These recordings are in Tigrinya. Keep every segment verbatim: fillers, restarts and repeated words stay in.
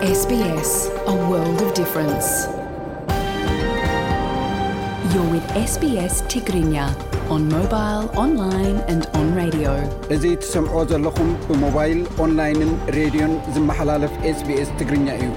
S B S, a world of difference. You're with S B S Tigrinya on mobile, online and on radio. እዚህ ትሰምዑ ዘለኹም ብሞባይል ኦንላይንን ሬድዮን ዝመሓላለፍ ኤስ ቢ ኤስ ትግርኛ እዩ።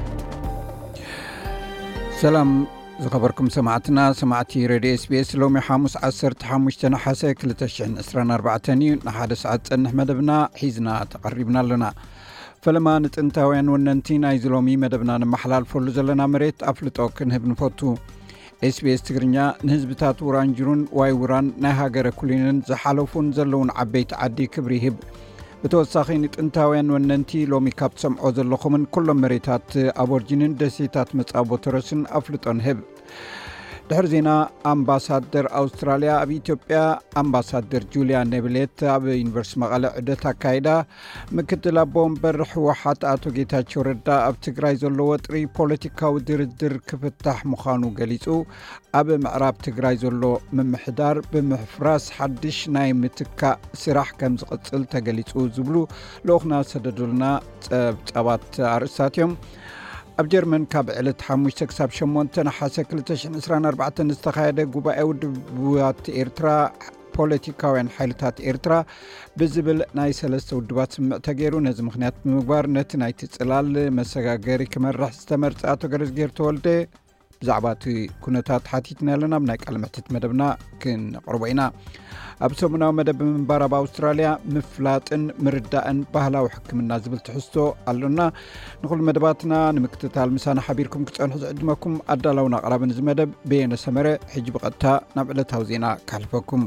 ሰላም ዝኸበርኩም ሰማዕትና ሰማዕቲ ሬድዮ ኤስ ቢ ኤስ ሎሚ ሓሙስ ዓሰርተ ሓሙሽተ ነሓሰ ክልተ ሽሕን ዕስራን ኣርባዕተ እዩ። ንሓደ ሰዓት ፀንሕ መደብና ሒዝና ተቐሪብና ኣለና። ፈለማ ንጥንታውያን ወነንቲ ናይ ዝሎሚ መደብና ንመሓላልፈሉ ዘለና መሬት ኣፍልጦ ክንህብ ንፈቱ። ኤስ ቢ ኤስ ትግርኛ ንህዝብታት ውራንጅሩን ዋይ ውራን ናይ ሃገረ ኩሊንን ዝሓለፉን ዘለውን ዓበይቲ ዓዲ ክብሪ ይህብ። ብተወሳኺ ንጥንታውያን ወነንቲ ሎሚ ካብ ትሰምዖ ዘለኹምን ኩሎም መሬታት ኣቦርጂንን ደሴታት መጻቦ ተረስን ኣፍልጦ ንህብ። ድሕሪ ዜና ኣምባሳደር ኣውስትራልያ ኣብ ኢትዮጵያ ኣምባሳደር ጁልያ ኔብሌት ኣብ ዩኒቨርሲቲ መቐለ ዑደት ኣካይዳ ምክትል ኣቦ ወንበር ሕወሓት ኣቶ ጌታቸው ረዳ ኣብ ትግራይ ዘሎ ወጥሪ ፖለቲካዊ ድርድር ክፍታሕ ምዃኑ ገሊጹ ኣብ ምዕራብ ትግራይ ዘሎ ምምሕዳር ብምሕፍራስ ሓድሽ ናይ ምትካእ ስራሕ ከም ዝቕጽል ተገሊጹ ዝብሉ ልኡኽና ሰደዱልና ጸብጻባት ኣርእስታት እዮም። ኣብ ጀርመን ካብ ዕለት ሓሙሽተ ክሳብ ሸሞንተ ነሓሰ ክልተ ሽሕን ዕስራን ኣርባዕተ ዝተኻየደ ጉባኤ ውድባት ኤርትራ ፖለቲካውያን ሓይልታት ኤርትራ ብዝብል ናይ ሰለስተ ውድባት ስምዕ ተገይሩ ነዚ ምክንያት ብምግባር ነቲ ናይቲ ጽላል መሰጋገሪ ክመርሕ ዝተመርጸ ኣቶ ገረዝጌር ተወልደ ብዛዕባ እቲ ኩነታት ሓቲትና ኣለና። ብናይ ቃል ምሕትት መደብና ክንቕርቦ ኢና። ኣብ ሰሙናዊ መደብ ምንባር ኣብ ኣውስትራልያ ምፍላጥን ምርዳእን ባህላዊ ሕክምና ዝብል ትሕዝቶ ኣሎና። ንኹሉ መደባትና ንምክትታል ምሳና ሓቢርኩም ክፀንሑ ዝዕድመኩም ኣዳላውን ኣቕራብን እዚ መደብ ብየነ ሰመረ ሕጂ ብቐጥታ ናብ ዕለታዊ ዜና ካሕልፈኩም።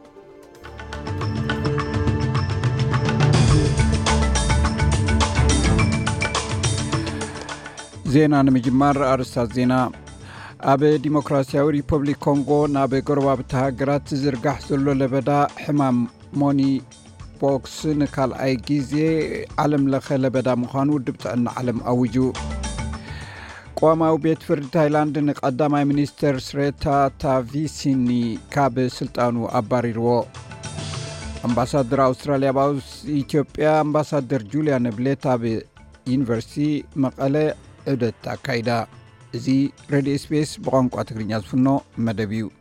ዜና ንምጅማር ኣርስታት ዜና። ኣብ ዲሞክራሲያዊ ሪፐብሊክ ኮንጎ ናብ ጎረባብቲ ሃገራት ዝርጋሕ ዘሎ ለበዳ ሕማም ሞኒ ቦክስ ንካልኣይ ግዜ ዓለም ለኸ ለበዳ ምዃኑ ውድብ ጥዕና ዓለም ኣውጁ። ቋማዊ ቤት ፍርዲ ታይላንድ ንቀዳማይ ሚኒስተር ስሬታ ታቪሲኒ ካብ ስልጣኑ ኣባሪርዎ። ኣምባሳደር ኣውስትራልያ ኣብ ኢትዮጵያ ኣምባሳደር ጁልያ ኔብሌት ኣብ ዩኒቨርሲቲ መቐለ ዑደት ኣካይዳ። እዚ ሬድዮ ኤስ ቢ ኤስ ብቋንቋ ትግርኛ ዝፍኖ መደብ እዩ።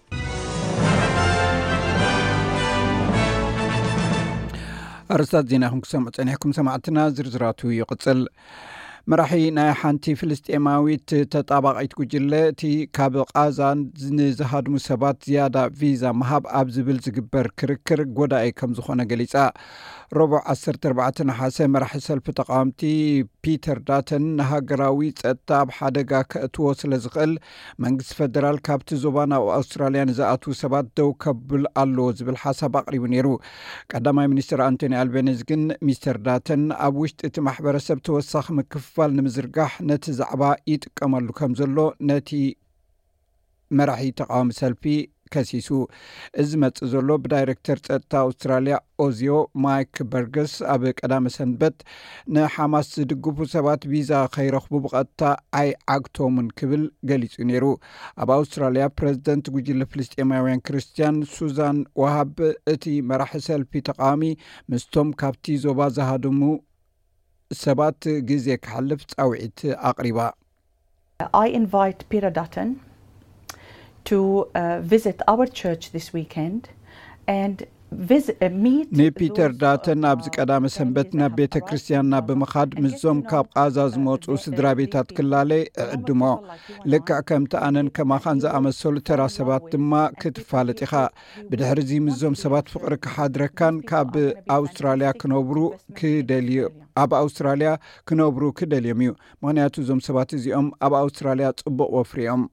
ኣርስታት ዜና ይኹም ክሰምዑ ፀኒሕኩም ሰማዕትና ዝርዝራቱ ይቕፅል። መራሒ ናይ ሓንቲ ፍልስጤማዊት ተጣባቒት ጉጅለ እቲ ካብ ቃዛ ንዝሃድሙ ሰባት ዝያዳ ቪዛ ምሃብ ኣብ ዝብል ዝግበር ክርክር ጎዳኢ ከም ዝኾነ ገሊፃ። ረቡዕ ዓሰርተ ኣርባዕተ ነሓሰ መራሒ ሰልፊ ተቃዋምቲ ፒተር ዳተን ንሃገራዊ ፀጥታ ኣብ ሓደጋ ከእትዎ ስለ ዝኽእል መንግስቲ ፌደራል ካብቲ ዞባ ናብ ኣውስትራልያ ንዝኣትዉ ሰባት ደው ከብል ኣለዎ ዝብል ሓሳብ ኣቕሪቡ ነይሩ። ቀዳማይ ሚኒስትር ኣንቶኒ ኣልቤኒዝ ግን ሚስተር ዳተን ኣብ ውሽጢ እቲ ማሕበረሰብ ተወሳኺ ምክፍፋል ንምዝርጋሕ ነቲ ዛዕባ ይጥቀመሉ ከም ዘሎ ነቲ መራሒ ተቃዋሚ ሰልፊ ከሲሱ። እዚ መጽእ ዘሎ ብዳይሬክተር ፀጥታ ኣውስትራልያ ኦዚዮ ማይክ በርገስ ኣብ ቀዳመ ሰንበት ንሓማስ ዝድግፉ ሰባት ቪዛ ከይረኽቡ ብቐጥታ ኣይ ዓግቶምን ክብል ገሊጹ ነይሩ። ኣብ ኣውስትራልያ ፕሬዚደንት ጉጅለ ፍልስጤማውያን ክርስቲያን ሱዛን ዋሃብ እቲ መራሒ ሰልፊ ተቃዋሚ ምስቶም ካብቲ ዞባ ዝሃድሙ ሰባት ግዜ ክሓልፍ ፃውዒት ኣቕሪባ። I invite Peter Dutton to uh, visit our church this weekend and visit uh, meet ኒፒተር ዳተን ኣብዚ ቀዳመ ሰንበት ናብ ቤተ ክርስቲያንና ብምኻድ ምዞም ካብ ቃዛ ዝመፁ ስድራ ቤታት ክላለ ዕድሞ ልክዕ ከምቲ ኣነን ከማኻን ዝኣመሰሉ ተራ ሰባት ድማ ክትፋለጥ ኢኻ። ብድሕሪዚ ምዞም ሰባት ፍቕሪ ክሓድረካን ካብ ኣውስትራልያ ክነብሩ ክደልዩ ኣብ ኣውስትራልያ ክነብሩ ክደልዮም እዩ። ምክንያቱ እዞም ሰባት እዚኦም ኣብ ኣውስትራልያ ጽቡቕ ወፍሪኦም።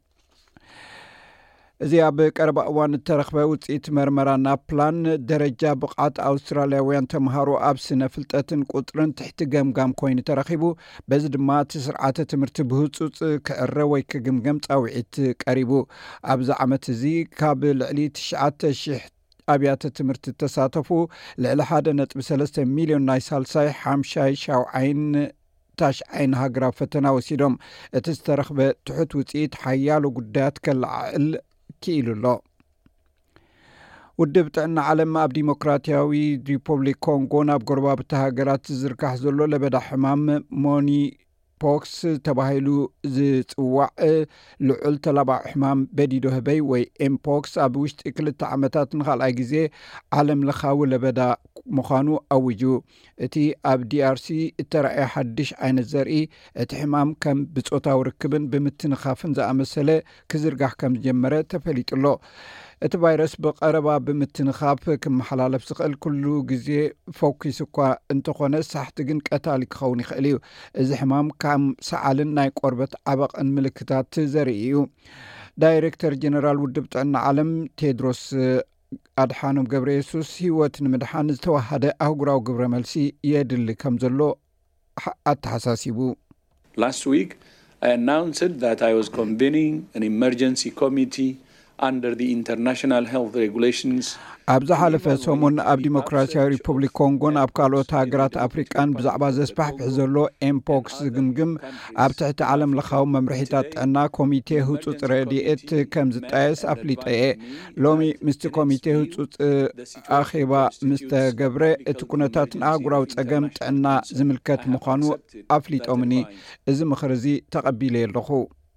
እዚ ኣብ ቀረባ እዋን እተረኽበ ውፅኢት መርመራ ናብ ፕላን ደረጃ ብቕዓት ኣውስትራልያውያን ተምሃሮ ኣብ ስነ ፍልጠትን ቁጥርን ትሕቲ ገምጋም ኮይኑ ተረኺቡ። በዚ ድማ እቲ ስርዓተ ትምህርቲ ብህፁፅ ክዕረ ወይ ክግምገም ፃውዒት ቀሪቡ። ኣብዚ ዓመት እዚ ካብ ልዕሊ ትሽዓተ ሽሕ ኣብያተ ትምህርቲ ተሳተፉ ልዕሊ ሓደ ነጥቢ ሰለስተ ሚልዮን ናይ ሳልሳይ ሓምሻይ ሻውዓይን ታሽዓይን ሃገራዊ ፈተና ወሲዶም። እቲ ዝተረኽበ ትሑት ውፅኢት ሓያሎ ጉዳያት ከለዓዕል ኪኢሉሎ። ውድብ ጥዕና ዓለም ኣብ ዲሞክራቲያዊ ሪፐብሊክ ኮንጎ ናብ ጎረባብቲ ሃገራት ዝዝርጋሕ ዘሎ ለበዳ ሕማም ሞኒ ፖክስ ተባሂሉ ዝጽዋዕ ልዑል ተላባዕ ሕማም በዲዶ ህበይ ወይ ኤምፖክስ ኣብ ውሽጢ ክልተ ዓመታት ንኻልኣይ ግዜ ዓለም ለኻዊ ለበዳ ምዃኑ ኣውጁ። እቲ ኣብ ዲአርሲ እተረኣየ ሓድሽ ዓይነት ዘርኢ እቲ ሕማም ከም ብጾታዊ ርክብን ብምትንኻፍን ዝኣመሰለ ክዝርጋሕ ከም ዝጀመረ ተፈሊጡሎ። እቲ ቫይረስ ብቐረባ ብምትንኻፍ ክመሓላለፍ ዝኽእል ኩሉ ግዜ ፎኪስ እኳ እንተኾነ ሳሕቲ ግን ቀታሊ ክኸውን ይኽእል እዩ። እዚ ሕማም ከም ሰዓልን ናይ ቆርበት ዓበቕን ምልክታት ዘርኢ እዩ። ዳይሬክተር ጀነራል ውድብ ጥዕና ዓለም ቴድሮስ ኣድሓኖም ገብረ የሱስ ህይወት ንምድሓን ዝተዋሃደ ኣህጉራዊ ግብረ መልሲ የድሊ ከም ዘሎ ኣተሓሳሲቡ። Last week I announced that I was convening an emergency committee under the international health regulations. ኣብዛ ሓለፈ ሰሙን ኣብ ዲሞክራሲያዊ ሪፑብሊክ ኮንጎን ኣብ ካልኦት ሃገራት ኣፍሪቃን ብዛዕባ ዘስፋሕፍሕ ዘሎ ኤምፖክስ ዝግምግም ኣብ ትሕቲ ዓለም ለኻዊ መምርሒታት ጥዕና ኮሚቴ ህፁፅ ረድኤት ከም ዝጣየስ ኣፍሊጠ እየ። ሎሚ ምስቲ ኮሚቴ ህፁፅ ኣኼባ ምስተገብረ እቲ ኩነታትን ኣህጉራዊ ፀገም ጥዕና ዝምልከት ምዃኑ ኣፍሊጦምኒ። እዚ ምኽሪ እዚ ተቐቢለ ኣለኹ።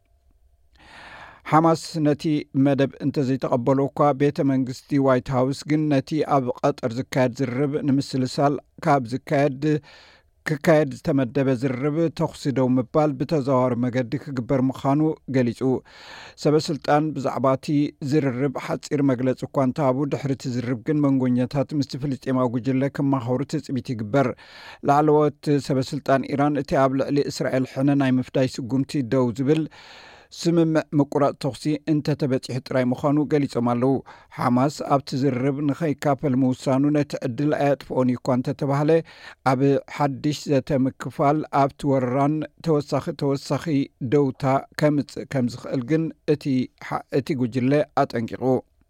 ሓማስ ነቲ መደብ እንተዘይተቐበሎ እኳ ቤተ መንግስቲ ዋይት ሃውስ ግን ነቲ ኣብ ቀጠር ዝካየድ ዝርብ ንምስልሳል ካብ ዝካየድ ክካየድ ዝተመደበ ዝርብ ተኽሲ ደው ምባል ብተዘዋዋሪ መገዲ ክግበር ምዃኑ ገሊጹ። ሰበስልጣን ብዛዕባ እቲ ዝርርብ ሓፂር መግለፂ እኳ እንተሃቡ ድሕሪ እቲ ዝርብ ግን መንጎኛታት ምስቲ ፍልስጤማዊ ጉጅለ ክመኻኸሩ ትፅቢት ይግበር። ላዕለዎት ሰበስልጣን ኢራን እቲ ኣብ ልዕሊ እስራኤል ሕነ ናይ ምፍዳይ ስጉምቲ ደው ዝብል ስምምዕ ምቁራጽ ተኽሲ እንተተበፂሑ ጥራይ ምዃኑ ገሊጾም ኣለዉ። ሓማስ ኣብቲ ዝርብ ንኸይካፈል ምውሳኑ ነቲ ዕድል ኣየጥፍኦን እኳ እንተተባህለ ኣብ ሓድሽ ዘተምክፋል ኣብቲ ወረራን ተወሳኺ ተወሳኺ ደውታ ከምፅእ ከም ዝኽእል ግን እቲ ጉጅለ ኣጠንቂቑ።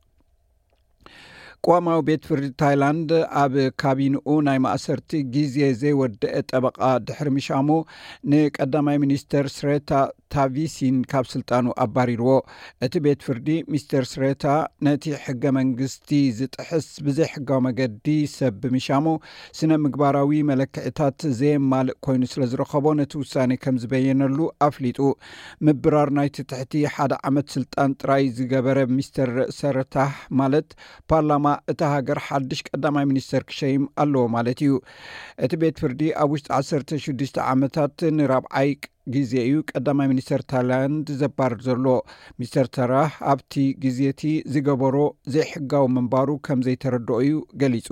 ቋማዊ ቤት ፍርዲ ታይላንድ ኣብ ካቢንኡ ናይ ማእሰርቲ ግዜ ዘይወድአ ጠበቓ ድሕሪ ምሻሙ ንቀዳማይ ሚኒስተር ስሬታ ታቪሲን ካብ ስልጣኑ ኣባሪርዎ። እቲ ቤት ፍርዲ ሚስተር ስሬታ ነቲ ሕገ መንግስቲ ዝጥሕስ ብዘይ ሕጋዊ መገዲ ሰብ ብምሻሙ ስነ ምግባራዊ መለክዕታት ዘየማልእ ኮይኑ ስለ ዝረኸቦ ነቲ ውሳኔ ከም ዝበየነሉ ኣፍሊጡ። ምብራር ናይቲ ትሕቲ ሓደ ዓመት ስልጣን ጥራይ ዝገበረ ሚስተር ስሬታ ማለት ፓርላማ እታ ሃገር ሓድሽ ቀዳማይ ሚኒስተር ክሸይም ኣለዎ ማለት እዩ። እቲ ቤት ፍርዲ ኣብ ውሽጢ ዓሰርተ ሽዱሽተ ዓመታት ንራብዓይ ግዜ እዩ ቀዳማይ ሚኒስተር ታይላንድ ዘባርር ዘሎ። ሚስተር ተራህ ኣብቲ ግዜቲ ዝገበሮ ዘይሕጋዊ ምንባሩ ከም ዘይተረድኦ እዩ ገሊጹ።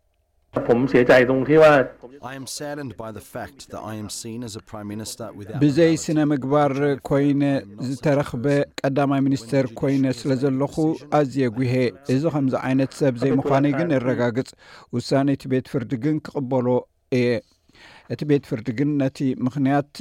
I am saddened by the fact that I am seen as a prime minister without ብዘይ ስነ ምግባር ኮይነ ዝተረኽበ ቀዳማይ ሚኒስተር ኮይነ ስለ ዘለኹ ኣዝየ ጉሄ። እዚ ከምዚ ዓይነት ሰብ ዘይምዃነይ ግን እረጋግጽ። ውሳነ እቲ ቤት ፍርዲ ግን ክቕበሎ እየ። እቲ ቤት ፍርዲ ግን ነቲ ምኽንያት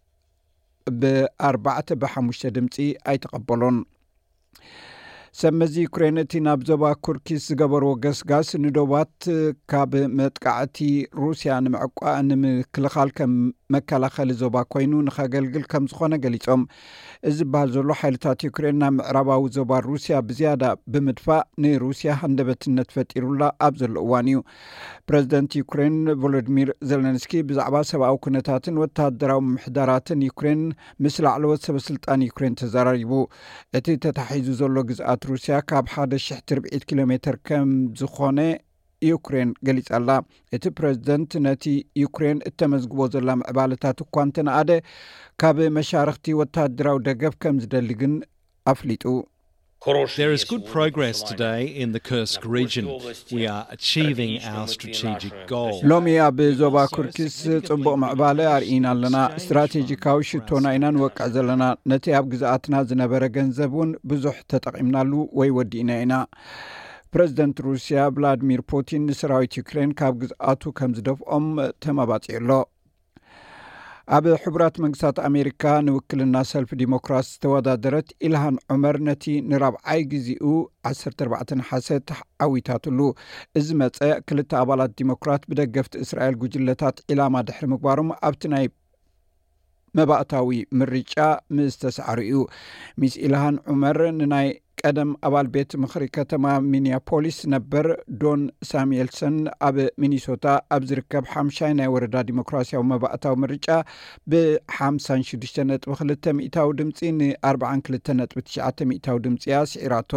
ብኣርባዕተ ብሓሙሽተ ድምፂ ኣይተቐበሎን። ሰመዚ ዩክሬን እቲ ናብ ዞባ ኩርኪስ ዝገበርዎ ገስጋስ ንዶባት ካብ መጥቃዕቲ ሩስያ ንምዕቋዕ ንምክልኻል ከም መከላኸሊ ዞባ ኮይኑ ንኸገልግል ከም ዝኾነ ገሊጾም። እዚ ዝበሃል ዘሎ ሓይልታት ዩክሬን ናብ ምዕራባዊ ዞባ ሩስያ ብዝያዳ ብምድፋእ ንሩስያ ሃንደበትነት ፈጢሩላ ኣብ ዘሎ እዋን እዩ። ፕረዚደንት ዩክሬን ቮሎዲሚር ዘለንስኪ ብዛዕባ ሰብኣዊ ኩነታትን ወተሃደራዊ ምሕዳራትን ዩክሬን ምስ ላዕለዎት ሰበስልጣን ዩክሬን ተዘራሪቡ። እቲ ተታሒዙ ዘሎ ግዝኣት ሩስያ ካብ ሓደ ሽሕ ትርብዒት ኪሎ ሜትር ከም ዝኾነ ዩክሬን ገሊጻላ። እቲ ፕረዚደንት ነቲ ዩክሬን እተመዝግቦ ዘላ ምዕባለታት እኳ እንተነኣደ ካብ መሻርክቲ ወተሃደራዊ ደገፍ ከም ዝደሊ ግን ኣፍሊጡ። There is good progress today in the Kursk region. We are achieving our strategic goals. ሎሚ ኣብ ዞባ ኩርኪስ ጽቡቕ ምዕባለ ኣርኢና ኣለና። ስትራቴጂካዊ ሽቶና ኢና ንወቅዕ ዘለና። ነቲ ኣብ ግዝኣትና ዝነበረ ገንዘብ እውን ብዙሕ ተጠቒምናሉ ወይ ወዲእና ኢና። ፕረዚደንት ሩስያ ቭላድሚር ፑቲን ንሰራዊት ዩክሬን ካብ ግዝኣቱ ከም ዝደፍኦም ተመባፂሎ። ኣብ ሕቡራት መንግስታት ኣሜሪካ ንውክልና ሰልፊ ዲሞክራሲ ተወዳደረት ኢልሃን ዑመር ነቲ ንራብዓይ ግዚኡ ዓሰርተ ኣርባዕተ ሓሰት ዓዊታትሉ። እዚ መፀ ክልተ ኣባላት ዲሞክራት ብደገፍቲ እስራኤል ጉጅለታት ኢላማ ድሕሪ ምግባሮም ኣብቲ ናይ መባእታዊ ምርጫ ምስ ተሰዓሩ እዩ። ሚስ ኢልሃን ዑመር ንናይ ቀደም ኣባል ቤት ምኽሪ ከተማ ሚኒያፖሊስ ነበር ዶን ሳሙኤልሰን ኣብ ሚኒሶታ ኣብ ዝርከብ ሓምሻይ ናይ ወረዳ ዲሞክራሲያዊ መባእታዊ ምርጫ ብሓምሳ ሽዱሽተ ነጥቢ ክልተ ሚእታዊ ድምፂ ንኣርብዓ ክልተ ነጥቢ ትሽዓተ ሚእታዊ ድምፂ ኣስዒራቶ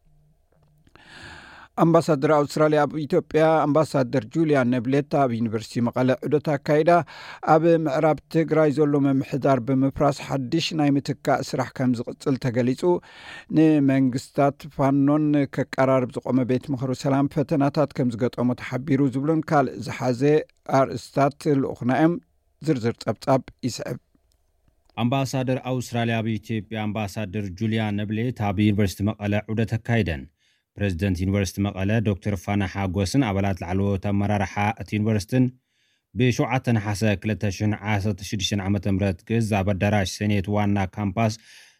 ኣምባሳደር ኣውስትራልያ ኣብ ኢትዮጵያ ኣምባሳደር ጁልያ ነብሌት ኣብ ዩኒቨርሲቲ መቐለ ዑደት ኣካይዳ ኣብ ምዕራብ ትግራይ ዘሎ መምሕዳር ብምፍራስ ሓድሽ ናይ ምትካእ ስራሕ ከም ዝቕፅል ተገሊጹ ንመንግስታት ፋኖን ከቀራርብ ዝቆመ ቤት ምኽሪ ሰላም ፈተናታት ከም ዝገጠሞ ተሓቢሩ ዝብሉን ካልእ ዝሓዘ ኣርእስታት ልኡኽና እዮም ዝርዝር ጸብጻብ ይስዕብ ኣምባሳደር ኣውስትራልያ ኣብ ኢትዮጵያ ኣምባሳደር ጁልያ ነብሌት ኣብ ዩኒቨርሲቲ መቐለ ዑደት ኣካይደን ፕሬዚደንት ዩኒቨርሲቲ መቐለ ዶክተር ፋና ሓጎስን ኣባላት ላዕለዎት ኣመራርሓ እቲ ዩኒቨርሲቲን ብሸውዓተ ነሓሰ ክልተ ሽሕን ዓሰርተ ሽዱሽተ ዓመተ ምህረት ግዝ ኣብ ኣዳራሽ ሴኔት ዋና ካምፓስ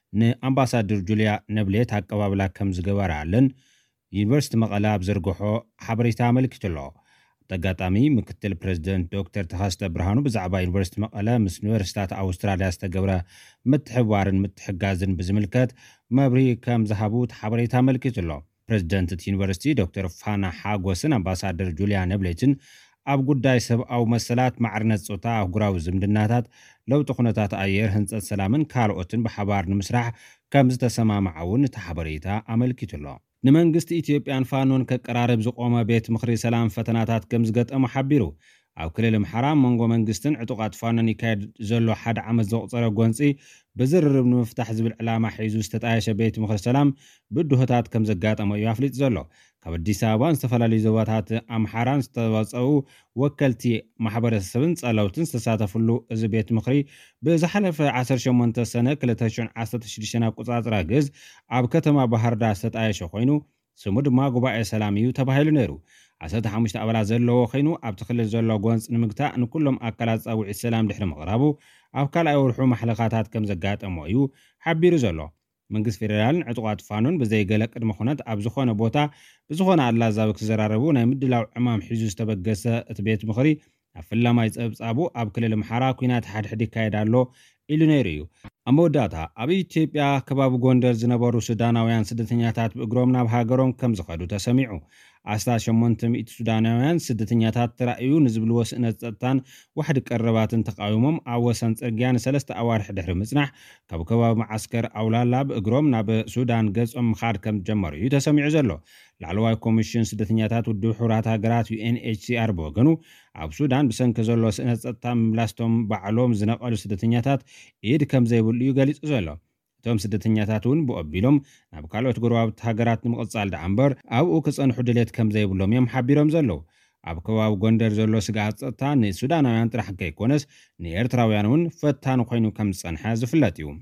ንኣምባሳደር ጁልያ ነብሌት ኣቀባብላ ከም ዝገበራለን ዩኒቨርሲቲ መቐለ ኣብ ዘርግሖ ሓበሬታ ኣመልኪቱ ኣሎ ተጋጣሚ ምክትል ፕሬዚደንት ዶክተር ተኸስተ ብርሃኑ ብዛዕባ ዩኒቨርሲቲ መቐለ ምስ ዩኒቨርሲታት ኣውስትራልያ ዝተገብረ ምትሕብባርን ምትሕጋዝን ብዝምልከት መብሪ ከም ዝሃቡ ሓበሬታ ኣመልኪቱ ኣሎ ፕሬዚደንት እቲ ዩኒቨርሲቲ ዶክተር ፋና ሓጎስን ኣምባሳደር ጁልያ ነብሌትን ኣብ ጉዳይ ሰብኣዊ መሰላት ማዕርነት ፆታ ኣህጉራዊ ዝምድናታት ለውጢ ኩነታት ኣየር ህንፀት ሰላምን ካልኦትን ብሓባር ንምስራሕ ከም ዝተሰማምዓውን እቲ ሓበሬታ ኣመልኪቱ ኣሎ ንመንግስቲ ኢትዮጵያን ፋኖን ከቀራርብ ዝቆመ ቤት ምኽሪ ሰላም ፈተናታት ከም ዝገጠሙ ሓቢሩ ኣብ ክልል ኣምሓራ መንጎ መንግስትን ዕጡቃት ፋኖን ይካየድ ዘሎ ሓደ ዓመት ዘቑፀረ ጎንፂ ብዝርርብ ንምፍታሕ ዝብል ዕላማ ሒዙ ዝተጣየሸ ቤት ምኽሪ ሰላም ብድሆታት ከም ዘጋጠመ እዩ ኣፍሊጡ ዘሎ ካብ ኣዲስ ኣበባን ዝተፈላለዩ ዞባታት ኣምሓራን ዝተዋፀኡ ወከልቲ ማሕበረሰብን ጸለውትን ዝተሳተፍሉ እዚ ቤት ምኽሪ ብዝሓለፈ ዓሰርተ ሸሞንተ ሰነ ክልተ ሽሕን ዓሰርተ ሽዱሽተ ኣቆጻጽራ ግዝ ኣብ ከተማ ባህርዳር ዝተጣየሸ ኮይኑ ስሙ ድማ ጉባኤ ሰላም እዩ ተባሂሉ ነይሩ ዓሰርተ ሓሙሽተ ኣባላት ዘለዎ ኮይኑ ኣብቲ ክልል ዘሎ ጎንፂ ንምግታእ ንኩሎም ኣካላት ጻውዒት ሰላም ድሕሪ ምቕራቡ ኣብ ካልኣይ ወርሑ ማሕለኻታት ከም ዘጋጠሞ እዩ ሓቢሩ ዘሎ መንግስቲ ፌደራልን ዕጡቃት ፋኖን ብዘይገለ ቅድመ ኩነት ኣብ ዝኾነ ቦታ ብዝኾነ ኣላዛብ ክዘራረቡ ናይ ምድላው ዕማም ሒዙ ዝተበገሰ እቲ ቤት ምኽሪ ኣብ ፍላማይ ጸብጻቡ ኣብ ክልል ኣምሓራ ኩናት ሓድሕድ ይካየድ ኣሎ ኢሉ ነይሩ እዩ ኣብ መወዳእታ ኣብ ኢትዮጵያ ከባቢ ጎንደር ዝነበሩ ሱዳናውያን ስደተኛታት ብእግሮም ናብ ሃገሮም ከም ዝኸዱ ተሰሚዑ ኣስታ ሸሞንተ ሚእቲ ሱዳናውያን ስደተኛታት ተራእዩ ንዝብልዎ ስእነት ጸጥታን ዋሕዲ ቀረባትን ተቃዊሞም ኣብ ወሰን ጽርግያ ንሰለስተ ኣዋርሒ ድሕሪ ምጽናሕ ካብ ከባቢ ማዓስከር ኣውላላ ብእግሮም ናብ ሱዳን ገጾም ምኻድ ከም ጀመሩ እዩ ተሰሚዑ ዘሎ ላዕለዋይ ኮሚሽን ስደተኛታት ውድብ ሕቡራት ሃገራት ዩኤንኤችሲአር ብወገኑ ኣብ ሱዳን ብሰንኪ ዘሎ ስእነት ጸጥታ ምምላስቶም ባዕሎም ዝነቐሉ ስደተኛታት ኢድ ከም ዘይብሉ እዩ ገሊጹ ዘሎ እቶም ስደተኛታት እውን ብቀቢሎም ናብ ካልኦት ጎረባብቲ ሃገራት ንምቕጻል ዳኣ እምበር ኣብኡ ክጸንሑ ድሌት ከም ዘይብሎም እዮም ሓቢሮም ዘለዉ ኣብ ከባቢ ጎንደር ዘሎ ስጋት ጸጥታ ንሱዳናውያን ጥራሕ ከይኮነስ ንኤርትራውያን እውን ፈታኒ ኮይኑ ከም ዝጸንሐ ዝፍለጥ እዩ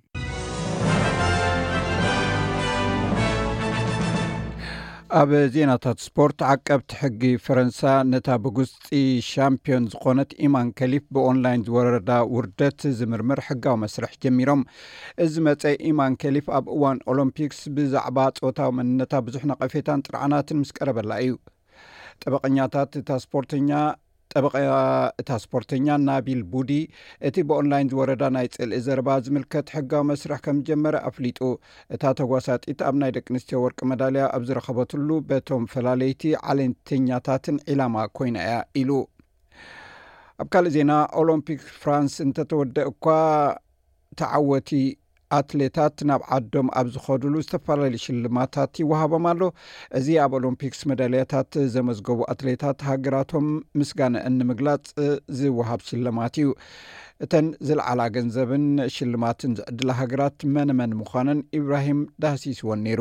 ኣብ ዜናታት ስፖርት ዓቀብቲ ሕጊ ፈረንሳ ነታ ብጉስጢ ሻምፒዮን ዝኾነት ኢማን ከሊፍ ብኦንላይን ዝወረዳ ውርደት ዝምርምር ሕጋዊ መስርሕ ጀሚሮም እዚ መፀ ኢማን ከሊፍ ኣብ እዋን ኦሎምፒክስ ብዛዕባ ፆታዊ መንነታ ብዙሕ ነቐፌታን ጥርዓናትን ምስ ቀረበላ እዩ ጠበቀኛታት እታ ስፖርተኛ ጠበቃ እታ ስፖርተኛ ናቢል ቡዲ እቲ ብኦንላይን ዝወረዳ ናይ ጽልኢ ዘረባ ዝምልከት ሕጋዊ መስርሕ ከም ጀመረ ኣፍሊጡ እታ ተጓሳጢት ኣብ ናይ ደቂ ኣንስትዮ ወርቂ መዳልያ ኣብ ዝረኸበትሉ በቶም ፈላለይቲ ዓለንተኛታትን ዒላማ ኮይና እያ ኢሉ ኣብ ካልእ ዜና ኦሎምፒክ ፍራንስ እንተተወድእ እኳ ተዓወቲ ኣትሌታት ናብ ዓዶም ኣብ ዝኸዱሉ ዝተፈላለዩ ሽልማታት ይወሃቦም ኣሎ እዚ ኣብ ኦሎምፒክስ መዳልያታት ዘመዝገቡ ኣትሌታት ሃገራቶም ምስጋና እንምግላጽ ዝወሃብ ሽልማት እዩ እተን ዝለዓላ ገንዘብን ሽልማትን ዝዕድላ ሃገራት መነመን ምዃነን ኢብራሂም ዳህሲስዎን ነይሩ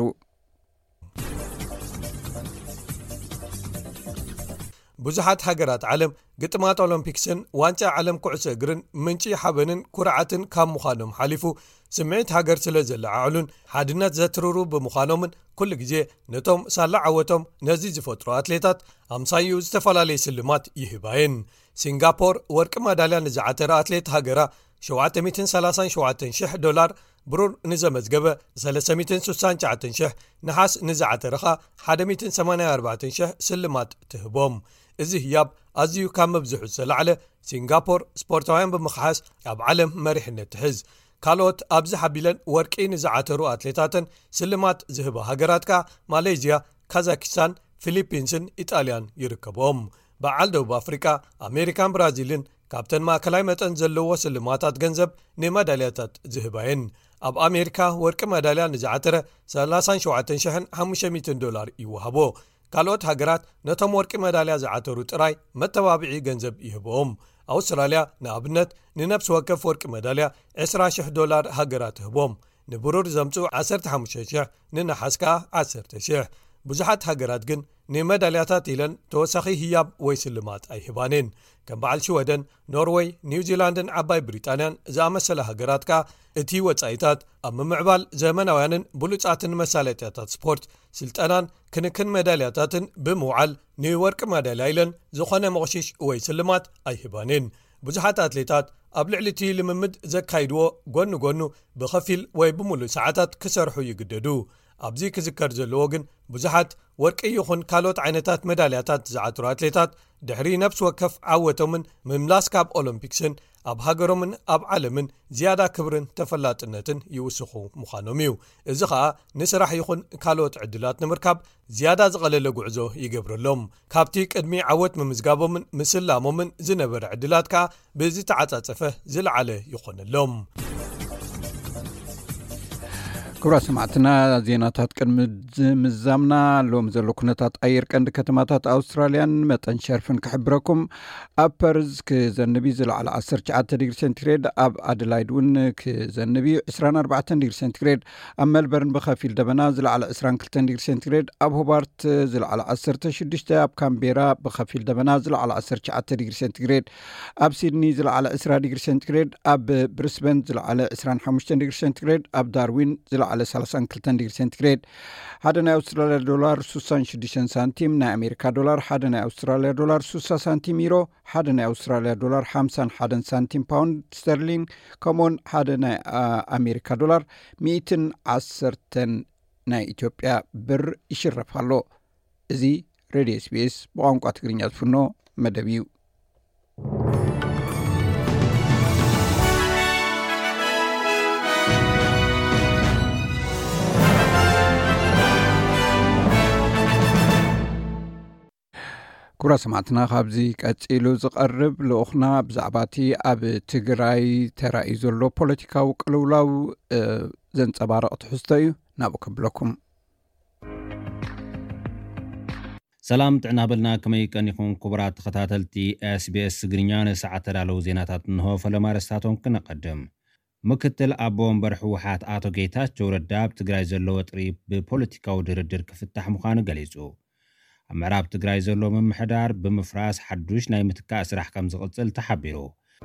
ብዙሓት ሃገራት ዓለም ግጥማት ኦሎምፒክስን ዋንጫ ዓለም ኩዕሶ እግርን ምንጪ ሓበንን ኩርዓትን ካብ ምዃኖም ሓሊፉ ስምዒት ሃገር ስለ ዘለዓዕሉን ሓድነት ዘትርሩ ብምዃኖምን ኩሉ ግዜ ነቶም ሳላ ዓወቶም ነዚ ዝፈጥሩ ኣትሌታት ኣምሳዩ ዝተፈላለየ ስልማት ይህባየን ሲንጋፖር ወርቂ መዳልያ ንዝዓተረ ኣትሌት ሃገራ ሸውዓተ ሚእትን ሰላሳን ሸውዓተን ሽሕ ዶላር ብሩር ንዘመዝገበ ሰለስተ ሚእትን ስሳን ትሽዓተን ሽሕ ነሓስ ንዝዓተረኻ ሓደ ሚእትን ሰማንያን ኣርባዕተን ሽሕ ስልማት ትህቦም እዚ ህያብ ኣዝዩ ካብ መብዝሑ ዝለዓለ ሲንጋፖር ስፖርታውያን ብምኽሓስ ኣብ ዓለም መሪሕነት ትሕዝ ካልኦት ኣብዚ ሓቢለን ወርቂ ንዝዓተሩ ኣትሌታትን ስልማት ዝህባ ሃገራትካ ማሌዥያ፣ ካዛክስታን፣ ፊሊፒንስን ኢጣልያን ይርከቦም። በዓል ደቡብ ኣፍሪካ፣ ኣሜሪካን ብራዚልን ካብተን ማእከላይ መጠን ዘለዎ ስልማታት ገንዘብ ንመዳልያታት ዝህባየን። ኣብ ኣሜሪካ ወርቂ መዳልያ ንዝዓተረ ሰላሳ ሸውዓተ ሽሕ ሓሙሽተ ሚእቲ ዶላር ይወሃቦ። ካልኦት ሃገራት ነቶም ወርቂ መዳልያ ዝዓተሩ ጥራይ መተባብዒ ገንዘብ ይህቦም። ኣውስትራልያ ንኣብነት ንነፍሲ ወከፍ ወርቂ መዳልያ عشرين ألف ዶላር ሃገራት ህቦም። ንብሩር ዘምፁ ዓሰርተ ሓሙሽተ ሽሕ ንነሓስካ ዓሰርተ ሽሕ። ብዙሓት ሃገራት ግን ንመዳልያታት ኢለን ተወሳኺ ህያብ ወይ ስልማት ኣይህባንን። ከም በዓል ሽወደን፣ ኖርዌይ፣ ኒውዚላንድን ዓባይ ብሪጣንያን ዝኣመሰለ ሃገራትካ እቲ ወጻኢታት ኣብ ምምዕባል ዘመናውያንን ብሉጻትን መሳለጥያታት ስፖርት ስልጠናን ክንክን መዳልያታትን ብምውዓል ንወርቂ መዳልያ ኢለን ዝኾነ መቕሽሽ ወይ ስልማት ኣይህባንን። ብዙሓት ኣትሌታት ኣብ ልዕሊ እቲ ልምምድ ዘካይድዎ ጎኑ ጎኑ ብኸፊል ወይ ብምሉእ ሰዓታት ክሰርሑ ይግደዱ። ኣብዚ ክዝከር ዘለዎ ግን ብዙሓት ወርቂ ይኹን ካልኦት ዓይነታት መዳልያታት ዝዓተሩ ኣትሌታት ድሕሪ ነፍሲ ወከፍ ዓወቶምን ምምላስ ካብ ኦሎምፒክስን ኣብ ሃገሮምን ኣብ ዓለምን ዝያዳ ክብርን ተፈላጥነትን ይውስኹ ምዃኖም እዩ። እዚ ከዓ ንስራሕ ይኹን ካልኦት ዕድላት ንምርካብ ዝያዳ ዝቐለለ ጉዕዞ ይገብረሎም። ካብቲ ቅድሚ ዓወት ምምዝጋቦምን ምስላሞምን ዝነበረ ዕድላት ከዓ ብዝተዓጻጸፈ ዝለዓለ ይኾነሎም። ክብራ ሰማዕትና ዜናታት ቅድሚ ዝምዛምና ሎም ዘሎ ኩነታት ኣየር ቀንዲ ከተማታት ኣውስትራልያን መጠን ሸርፍን ክሕብረኩም። ኣብ ፐርዝ ክዘንቢ ዝለዓለ ዓሰርተ ትሽዓተ ዲግሪ ሴንቲግሬድ፣ ኣብ ኣደላይድ እውን ክዘንቢ عشرين وأربعة ዲግሪ ሴንቲግሬድ፣ ኣብ ሜልበርን ብኸፊል ደበና ዝለዓለ عشرين وكلتا ዲግሪ ሴንቲግሬድ፣ ኣብ ሆባርት ዝለዓለ ዓሰርተ ሽዱሽተ፣ ኣብ ካምቤራ ብኸፊል ደበና ዝለዓለ ዓሰርተ ትሽዓተ ዲግሪ ሴንቲግሬድ፣ ኣብ ሲድኒ ዝለዓለ عشرين ዲግሪ ሴንቲግሬድ፣ ኣብ ብሪስበን ዝለዓለ عشرين وخمسة ዲግሪ ሴንቲግሬድ፣ ኣብ ዳርዊን على ثلاثين وكلتا ديجري سنتيغريد. حدا ناي أستراليا دولار ستة وستين سنتيم، ناي أمريكا دولار، حدا ناي أستراليا دولار ستة سنتيم يورو، حدا ناي أستراليا دولار خمسة حدا سنتيم باوند سترلينج، كمون حدا ناي أمريكا دولار مئة عشرة ناي إثيوبيا بر يشرف هالو. زي راديو إس بي إس بقانقو تقرين يزفنو مدبيو. كرة سمعتنا خابزي كاتيلو زقرب لأخنا بزعباتي أب تجراي ترائيزو لو بوليتيكا وقلولاو اه زنت أبارة تحستيو نابو كبلكم. سلام تعنا بلنا كما يكن يكون كبرات خطاتلتي اس بي اس غرينيان ساعة ترالو زيناتات نهو فلما رستاتهم كنا قدم. مكتل أبوهم برحوحات آتو جيتات جورداب تجراي زلو وطريب ببوليتيكا ودردر كفتح مخانو قليزو. أمراب تقراي زلو من محدار بمفراس حدوش ناي متكاس راح كم زغطل تحبيرو.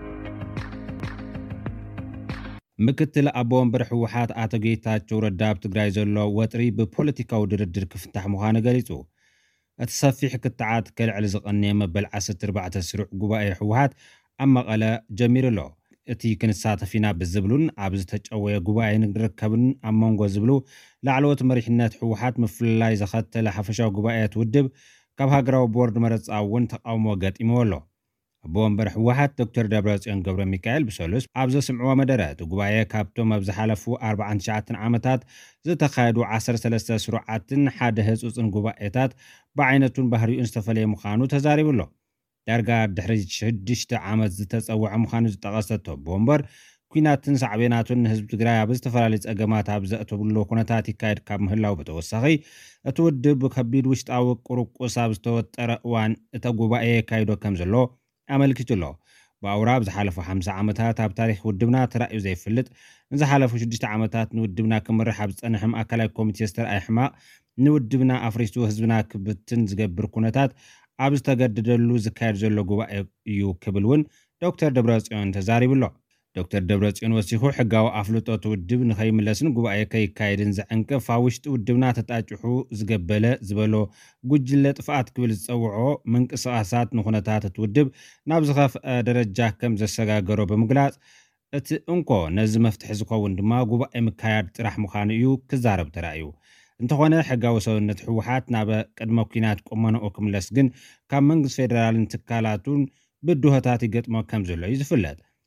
مكتل أبوهم برحوحات آتوغيتات جور الداب تقراي زلو وطري ببوليتيكا ودردر كفتح مخانة قليزو. اتصفي حكتعات كالعلى زغنيمة بالعسة تربعة سروع قبائي حوحات أما غلا جمير له. اتي كنت ساتفينا بالزبلون عبز تجأوية قبائي نركبن أمونغو زبلو لعلوة مريحنات حوحات مفلاي زخدت لحفشاو قبائي تودب كابها قراو بورد مرز أون تقاوم وقات إمولو. أبوهم برح حوحات دكتور دبراسيون قبر ميكايل بسولوس عبز سمعوا مدارات وقبائي كابتو مبز حلفو أربعة شعات عامتات زتخايدو عصر سلسة سروعات حادهز أصن قبائيتات بعينتون بحريو انستفالي مخانو تزاري بلو. دارقا دحرج شدشت عامت زتتصوع مخانو زتغستو بومبر كويناتن صعبيناتون حزب تግራይ ኣብ ዝተፈላለዩ ጸገማት ኣብ ዘእተብሉ ኩነታት ይካየድ ካብ ምህላው በተወሳኺ እትውድብ ከቢድ ውሽጣዊ ቁርቁስ ኣብ ዝተወጠረ እዋን እተ ጉባኤ ካይዶ ከም ዘሎ ኣመልኪቱሎ። ብኣውራብ ዝሓለፉ خمسة ዓመታት ኣብ ታሪኽ ውድብና ተራእዩ ዘይፍልጥ ንዝሓለፉ ሽዱሽተ ዓመታት ንውድብና ክምራሕ ኣብ ዝጸንሐ ማእከላይ ኮሚቴ ዝተርኣየ ሕማቕ ንውድብና ኣፍሪሱ ህዝብና ክብትን ዝገብር ኩነታት ኣብ ዝተገደደሉ ዝካየድ ዘሎ ጉባኤ እዩ ክብልውን ዶክተር ደብረጽዮን ተዛሪብሎ። ዶክተር ደብረጽዮን ወሲኹ ሕጋዊ ኣፍልጦት ውድብ ንኸይምለስን ጉባኤ ከይካየድን ዘዕንቅፍ ኣብ ውሽጢ ውድብና ተጣጭሑ ዝገበለ ዝበሎ ጉጅለ ጥፍኣት ክብል ዝፀውዖ ምንቅስቓሳት ንኹነታት እትውድብ ናብ ዝኸፍአ ደረጃ ከም ዘሰጋገሮ ብምግላጽ እቲ እንኮ ነዚ መፍትሒ ዝኸውን ድማ ጉባኤ ምካያድ ጥራሕ ምዃኑ እዩ ክዛረብ ተራእዩ። እንተኾነ ሕጋዊ ሰውነት ሕወሓት ናብ ቅድመ ኩናት ቆመነኦ ክምለስ ግን ካብ መንግስቲ ፌደራልን ትካላቱን ብድሆታት ይገጥሞ ከም ዘሎ እዩ ዝፍለጥ።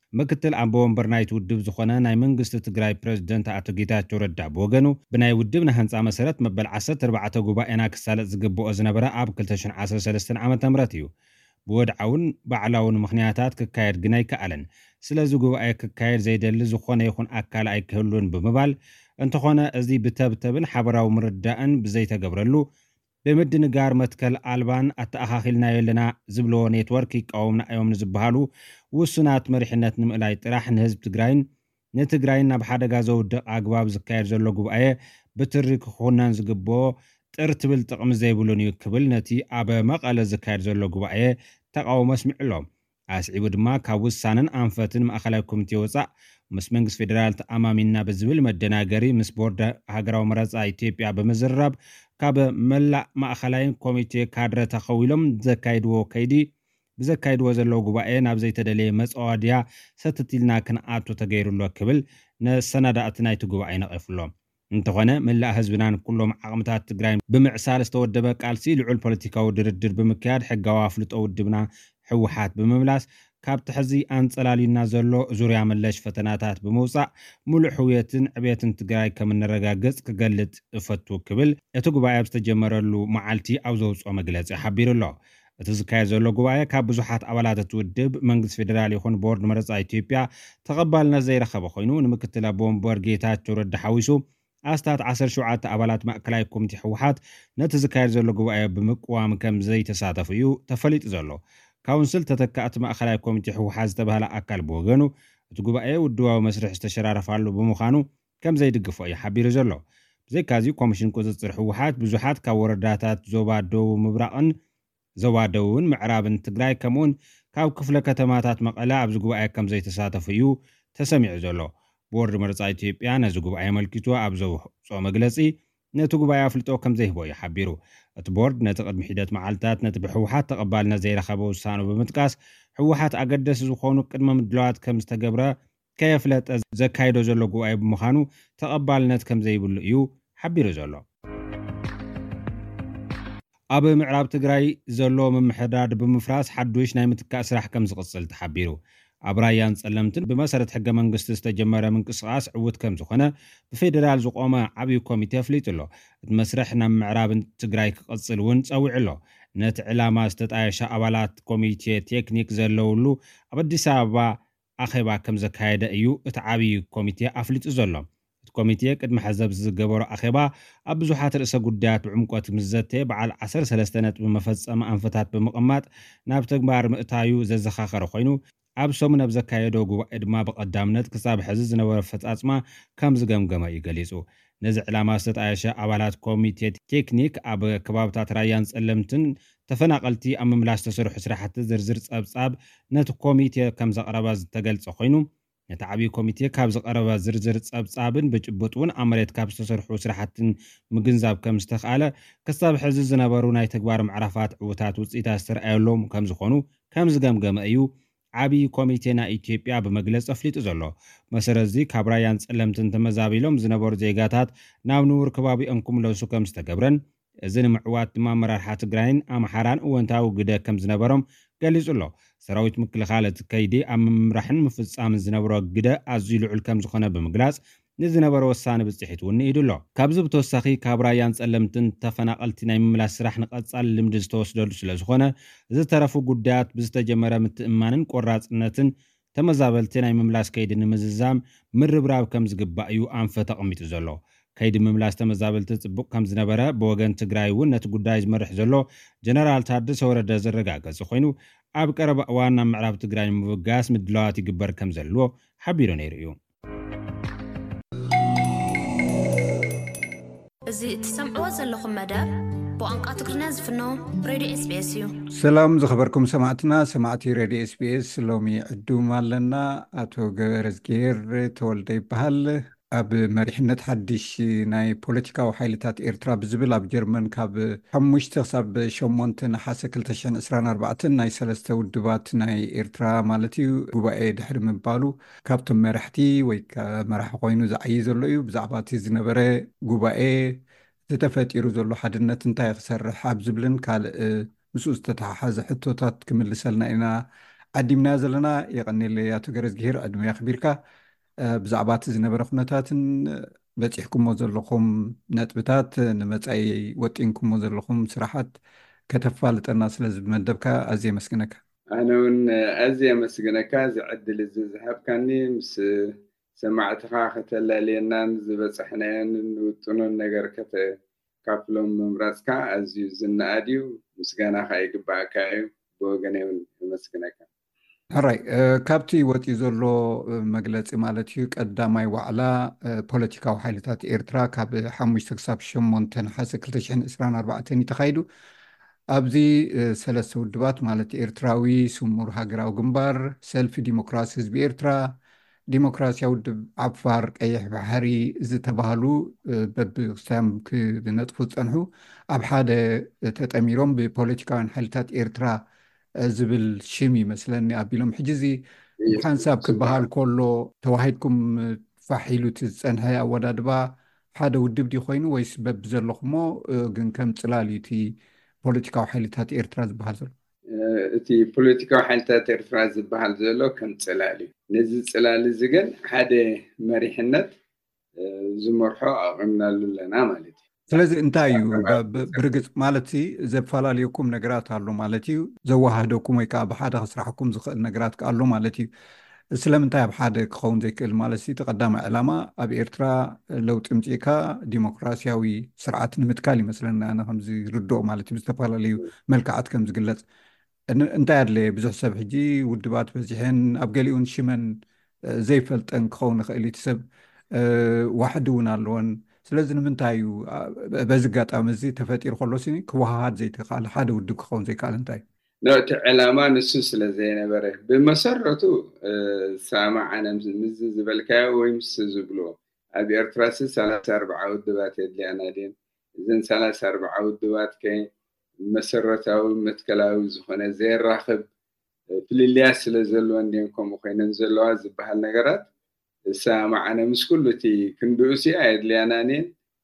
ምክትል ኣቦ ወንበር ናይቲ ውድብ ዝኾነ ናይ መንግስቲ ትግራይ ፕረዚደንት ኣቶ ጌታቸው ረዳ ብወገኑ ብናይ ውድብ ናህንፃ መሰረት መበል ዓሰርተ ኣርባዕተ ጉባኤና ክሳለጥ ዝግብኦ ዝነበረ ኣብ ክልተ ሽሕን ዓሰርተ ሰለስተ ዓመተ ምህረት እዩ። ብወድዓውን ባዕላውን ምክንያታት ክካየድ ግን ኣይከኣለን። ስለዚ ጉባኤ ክካየድ ዘይደሊ ዝኾነ ይኹን ኣካል ኣይክህሉን ብምባል እንተኾነ እዚ ብተብተብን ሓበራዊ ምርዳእን ብዘይተገብረሉ ብምድንጋር መትከል ኣልባን ኣተኣኻኺልና የለና ዝብልዎ ኔትወርክ ይቃወምና እዮም ንዝበሃሉ ውሱናት መሪሕነት ንምእላይ ጥራሕ ንህዝቢ ትግራይን ንትግራይን ናብ ሓደጋ ዘውድቕ ኣግባብ ዝካየድ ዘሎ ጉባኤ ብትሪ ክኹነን ዝግብኦ ጥር ትብል ጥቕሚ ዘይብሉን እዩ ክብል ነቲ ኣብ መቐለ ዝካየድ ዘሎ ጉባኤ ተቃውሞ ኣስሚዑሎም። ኣስዒቡ ድማ ካብ ውሳነን ኣንፈትን ማእኸላይ ኮሚቴ ወፃእ ምስ መንግስቲ ፌደራል ተኣማሚና ብዝብል መደናገሪ ምስ ቦርድ ሃገራዊ መረፃ ኢትዮጵያ ብምዝራብ ካብ መላእ ማእኸላይን ኮሚቴ ካድረ ተኸዊሎም ዘካይድዎ ከይዲ ብዘካይድዎ ዘለዎ ጉባኤ ናብ ዘይተደለየ መፀዋድያ ሰትቲልና ክንኣቱ ተገይሩሎ ክብል ንሰናዳእቲ ናይቲ ጉባኤ ነቒፉሎም። እንተኾነ መላእ ህዝብናን ኩሎም ዓቕምታት ትግራይ ብምዕሳል ዝተወደበ ቃልሲ ልዑል ፖለቲካዊ ድርድር ብምክያድ ሕጋዊ ኣፍልጦ ውድብና ሕወሓት ብምምላስ ካብቲ ሕዚ ኣንጸላሊና ዘሎ ዙርያ መለሽ ፈተናታት ብምውፃእ ሙሉእ ሕውየትን ዕብየትን ትግራይ ከም እንረጋገጽ ክገልጥ እፈቱ ክብል እቲ ጉባኤ ኣብ ዝተጀመረሉ መዓልቲ ኣብ ዘውፅኦ መግለፂ ሓቢሩ ኣሎ። እቲ ዝካየድ ዘሎ ጉባኤ ካብ ብዙሓት ኣባላት እቲ ውድብ መንግስቲ ፌደራል ይኹን ቦርድ መረፃ ኢትዮጵያ ተቐባልነት ዘይረኸበ ኮይኑ ንምክትል ኣቦ ወንበር ጌታቸው ረዳ ሓዊሱ ኣስታት ዓሰርተ ሸውዓተ ኣባላት ማእከላይ ኮሚቴ ሕወሓት ነቲ ዝካየድ ዘሎ ጉባኤ ብምቅዋም ከም ዘይተሳተፉ እዩ ተፈሊጡ ዘሎ። ካውንስል ተተካእቲ ማእከላይ ኮሚቴ ሕወሓት ዝተባሃለ ኣካል ብወገኑ እቲ ጉባኤ ውድባዊ መስርሕ ዝተሸራረፋሉ ብምዃኑ ከም ዘይድግፎ እዩ ሓቢሩ ዘሎ። ብዘይካዚ ኮሚሽን ቁፅፅር ሕወሓት ብዙሓት ካብ ወረዳታት ዞባ ደቡብ ምብራቕን ዞባ ደቡብን ምዕራብን ትግራይ ከምኡውን ካብ ክፍለ ከተማታት መቐለ ኣብዚ ጉባኤ ከም ዘይተሳተፉ እዩ ተሰሚዑ ዘሎ። ቦርድ መረፃ ኢትዮጵያ ነዚ ጉባኤ መልኪቱ ኣብ ዘውፅኦ መግለፂ ነቲ ጉባኤ ኣፍልጦ ከም ዘይህቦ እዩ ሓቢሩ። እቲ ቦርድ ነቲ ቅድሚ ሒደት መዓልትታት ነቲ ብሕወሓት ተቐባልነት ዘይረኸበ ውሳኑ ብምጥቃስ ሕወሓት ኣገደሲ ዝኾኑ ቅድመ ምድለዋት ከም ዝተገብረ ከየፍለጠ ዘካይዶ ዘሎ ጉባኤ ብምዃኑ ተቐባልነት ከም ዘይብሉ እዩ ሓቢሩ ዘሎ። ኣብ ምዕራብ ትግራይ ዘሎ ምምሕዳድ ብምፍራስ ሓዱሽ ናይ ምትካእ ስራሕ ከም ዝቕፅል ተሓቢሩ። ኣብ ራያን ጸለምትን ብመሰረት ሕገ መንግስቲ ዝተጀመረ ምንቅስቓስ ዕውት ከም ዝኾነ ብፌደራል ዝቆመ ዓብዪ ኮሚቴ ኣፍሊጡ ኣሎ። እቲ መስርሕ ናብ ምዕራብን ትግራይ ክቕፅል እውን ፀዊዑ ኣሎ። ነቲ ዕላማ ዝተጣየሸ ኣባላት ኮሚቴ ቴክኒክ ዘለውሉ ኣብ ኣዲስ ኣበባ ኣኼባ ከም ዘካየደ እዩ እቲ ዓብዪ ኮሚቴ ኣፍሊጡ ዘሎ። እቲ ኮሚቴ ቅድሚ ሕዘብ ዝገበሮ ኣኼባ ኣብ ብዙሓት ርእሰ ጉዳያት ብዕምቆት ምዘተ በዓል ዓሰርተ ሰለስተ ነጥቢ መፈፀሚ ኣንፈታት ብምቕማጥ ናብ ተግባር ምእታዩ ዘዘኻኸረ ኮይኑ ኣብ ሰሙን ኣብ ዘካየዶ ጉባኤ ድማ ብቐዳምነት ክሳብ ሕዚ ዝነበረ ፈጻጽማ ከም ዝገምገመ እዩ ገሊጹ። ነዚ ዕላማ ዝተጣየሸ ኣባላት ኮሚቴ ቴክኒክ ኣብ ከባብታት ራያን ጸለምትን ተፈናቐልቲ ኣብ ምምላስ ዝተሰርሑ ስራሕቲ ዝርዝር ጸብጻብ ነቲ ኮሚቴ ከም ዘቕረባ ዝተገልጸ ኮይኑ ነቲ ዓብዪ ኮሚቴ ካብ ዝቐረበ ዝርዝር ጸብጻብን ብጭቡጥ እውን ኣብ መሬት ካብ ዝተሰርሑ ስራሕትን ምግንዛብ ከም ዝተኽኣለ ክሳብ ሕዚ ዝነበሩ ናይ ተግባር ምዕራፋት ዕውታት ውፅኢታት ዝተረኣየሎም ከም ዝኾኑ ከም ዝገምገመ እዩ ዓብዪ ኮሚቴ ናይ ኢትዮጵያ ብመግለፂ ኣፍሊጡ ዘሎ። መሰረት እዚ ካብ ራያን ጸለምትን ተመዛቢሎም ዝነበሩ ዜጋታት ናብ ንቡር ከባቢኦም ክምለሱ ከም ዝተገብረን እዚ ንምዕዋት ድማ ኣመራርሓ ትግራይን ኣምሓራን እወንታዊ ግደ ከም ዝነበሮም ገሊጹ ኣሎ። ሰራዊት ምክልኻል እቲ ከይዲ ኣብ ምምራሕን ምፍጻምን ዝነበሮ ግደ ኣዝዩ ልዑል ከም ዝኾነ ብምግላጽ ንዝነበረ ወሳኒ ብፅሒት እውን ኢዱ ኣሎ። ካብዚ ብተወሳኺ ካብ ራያን ጸለምትን ተፈናቐልቲ ናይ ምምላስ ስራሕ ንቐጻሊ ልምዲ ዝተወስደሉ ስለ ዝኾነ ዝተረፉ ጉዳያት ብዝተጀመረ ምትእማንን ቆራጽነትን ተመዛበልቲ ናይ ምምላስ ከይዲ ንምዝዛም ምርብራብ ከም ዝግባእ እዩ ኣንፈ ተቐሚጡ ዘሎ። ከይዲ ምምላስ ተመዛበልቲ ጽቡቕ ከም ዝነበረ ብወገን ትግራይ እውን ነቲ ጉዳይ ዝመርሕ ዘሎ ጀነራል ታደሰ ወረደ ዘረጋገጸ ኮይኑ ኣብ ቀረባ እዋን ናብ ምዕራብ ትግራይ ንምብጋስ ምድላዋት ይግበር ከም ዘለዎ ሓቢሩ ነይሩ እዩ። እዚ እትሰምዕዎ ዘለኹም መደብ ብቋንቋ ትግርኛ ዝፍኖ ሬድዮ ኤስቢኤስ እዩ። ሰላም ዝኸበርኩም ሰማዕትና ሰማዕቲ ሬድዮ ኤስቢኤስ ሎሚ ዕዱም ኣለና። ኣቶ ገበረዝጌር ተወልደ ይበሃል። ኣብ መሪሕነት ሓድሽ ናይ ፖለቲካዊ ሓይልታት ኤርትራ ብዝብል ኣብ ጀርመን ካብ ሓሙሽተ ክሳብ ሸሞንተ ናሓሰ ክልተ ሽሕን ዕስራን ኣርባዕተን ናይ ሰለስተ ውድባት ናይ ኤርትራ ማለት እዩ ጉባኤ ድሕሪ ምባሉ ካብቶም መራሕቲ ወይ መራሒ ኮይኑ ዝዓይ ዘሎ እዩ። ብዛዕባ እቲ ዝነበረ ጉባኤ ዝተፈጢሩ ዘሎ ሓድነት እንታይ ክሰርሕ ኣብ ዝብልን ካልእ ምስኡ ዝተተሓሓዘ ሕቶታት ክምልሰልና ኢና ዓዲምና ዘለና የቀኒል አቶ ገረዝ ገሄር ዕድመ ያክቢርካ ብዛዕባ እቲ ዝነበረ ኩነታትን በፂሕኩሞ ዘለኹም ነጥብታት ንመጻኢ ወጢንኩሞ ዘለኹም ስራሓት ከተፋልጠና ስለ ዝመደብካ ኣዝየ መስግነካ። ኣነ እውን ኣዝየ መስግነካ ዝዕድል እዚ ዝሃብካኒ ምስ ሰማዕትኻ ከተላለየናን ዝበፅሕናዮን ንውጥኑን ነገር ከተካፍሎም ምምራፅካ ኣዝዩ ዝነኣድዩ ምስጋናኻ ይግባእካ እዩ ብወገነይ እውን መስግነካ። ሕራይ ካብቲ ወፂኡ ዘሎ መግለፂ ማለት እዩ ቀዳማይ ዋዕላ ፖለቲካዊ ሓይልታት ኤርትራ ካብ ሓሙሽተ ክሳብ ሸሞንተ ነሓሰ ክልተ ሽሕን ዒስራን ኣርባዕተን ተኻይዱ ኣብዚ ሰለስተ ውድባት ማለት ኤርትራዊ ስሙር ሃገራዊ ግንባር፣ ሰልፊ ዲሞክራሲ ህዝቢ ኤርትራ፣ ዲሞክራሲያዊ ውድብ ዓፋር፣ ቀይሕ ባሕሪ ዝተባሃሉ በብክስታዮም ክነጥፉ ዝፀንሑ ኣብ ሓደ ተጠሚሮም ብፖለቲካውያን ሓይልታት ኤርትራ ዝብል ሽም ይመስለኒ ኣቢሎም ሕጂ እዚ ሓንሳብ ክበሃል ከሎ ተዋሂድኩም ፋሒሉ እቲ ዝፀንሐ ኣወዳድባ ሓደ ውድብ ዲ ኮይኑ ወይስ በቢ ዘለኹሞ ግን ከም ፅላል እቲ ፖለቲካዊ ሓይልታት ኤርትራ ዝበሃል ዘሎ? እቲ ፖለቲካዊ ሓይልታት ኤርትራ ዝበሃል ዘሎ ከም ፅላል እዩ። ነዚ ፅላል እዚ ግን ሓደ መሪሕነት ዝመርሖ ኣቕምናሉ ኣለና ማለት እዩ። ስለዚ እንታይ እዩ ብርግፅ ማለት ዘፈላለየኩም ነገራት ኣሎ ማለት እዩ፣ ዘዋሃደኩም ወይ ከዓ ብሓደ ክስራሕኩም ዝኽእል ነገራት ኣሎ ማለት እዩ። ስለምንታይ ኣብ ሓደ ክኸውን ዘይክእል ማለት እቲ ቀዳማይ ዕላማ ኣብ ኤርትራ ለውጢ ምፅኢካ ዲሞክራሲያዊ ስርዓት ንምትካል ይመስለና ኣነ ከምዚ ርድኦ ማለት እዩ። ዝተፈላለዩ መልክዓት ከም ዝግለጽ እንታይ ኣድለየ ብዙሕ ሰብ ሕጂ ውድባት በዚሐን ኣብ ገሊኡን ሽመን ዘይፈልጠን ክኸውን ይኽእል እቲ ሰብ ዋሕዲ እውን ኣለዎን። ስለዚ ንምንታይ እዩ በዚ ኣጋጣሚ እዚ ተፈጢሩ ከሎ ሲኒ ክወሃሃድ ዘይተኻእለ ሓደ ውድብ ክኸውን ዘይከኣል እንታይ እዩ? ነቲ ዕላማ ንሱ ስለ ዘይነበረ ብመሰረቱ ሰማዓነ ምዝ ዝበልካዮ ወይ ምስ ዝብልዎ ኣብ ኤርትራ ሰላሳ ኣርባዓ ውድባት የድልያና ድን እዘን ሰላሳ ኣርባዓ ውድባት ከ መሰረታዊ መትከላዊ ዝኾነ ዘይራኽብ ፍልልያ ስለ ዘለወን ድን ከምኡ ኮይነን ዘለዋ ዝበሃል ነገራት ሰማዓነ ምስ ኩሉ እቲ ክንድኡሲ ኣየድልያናንን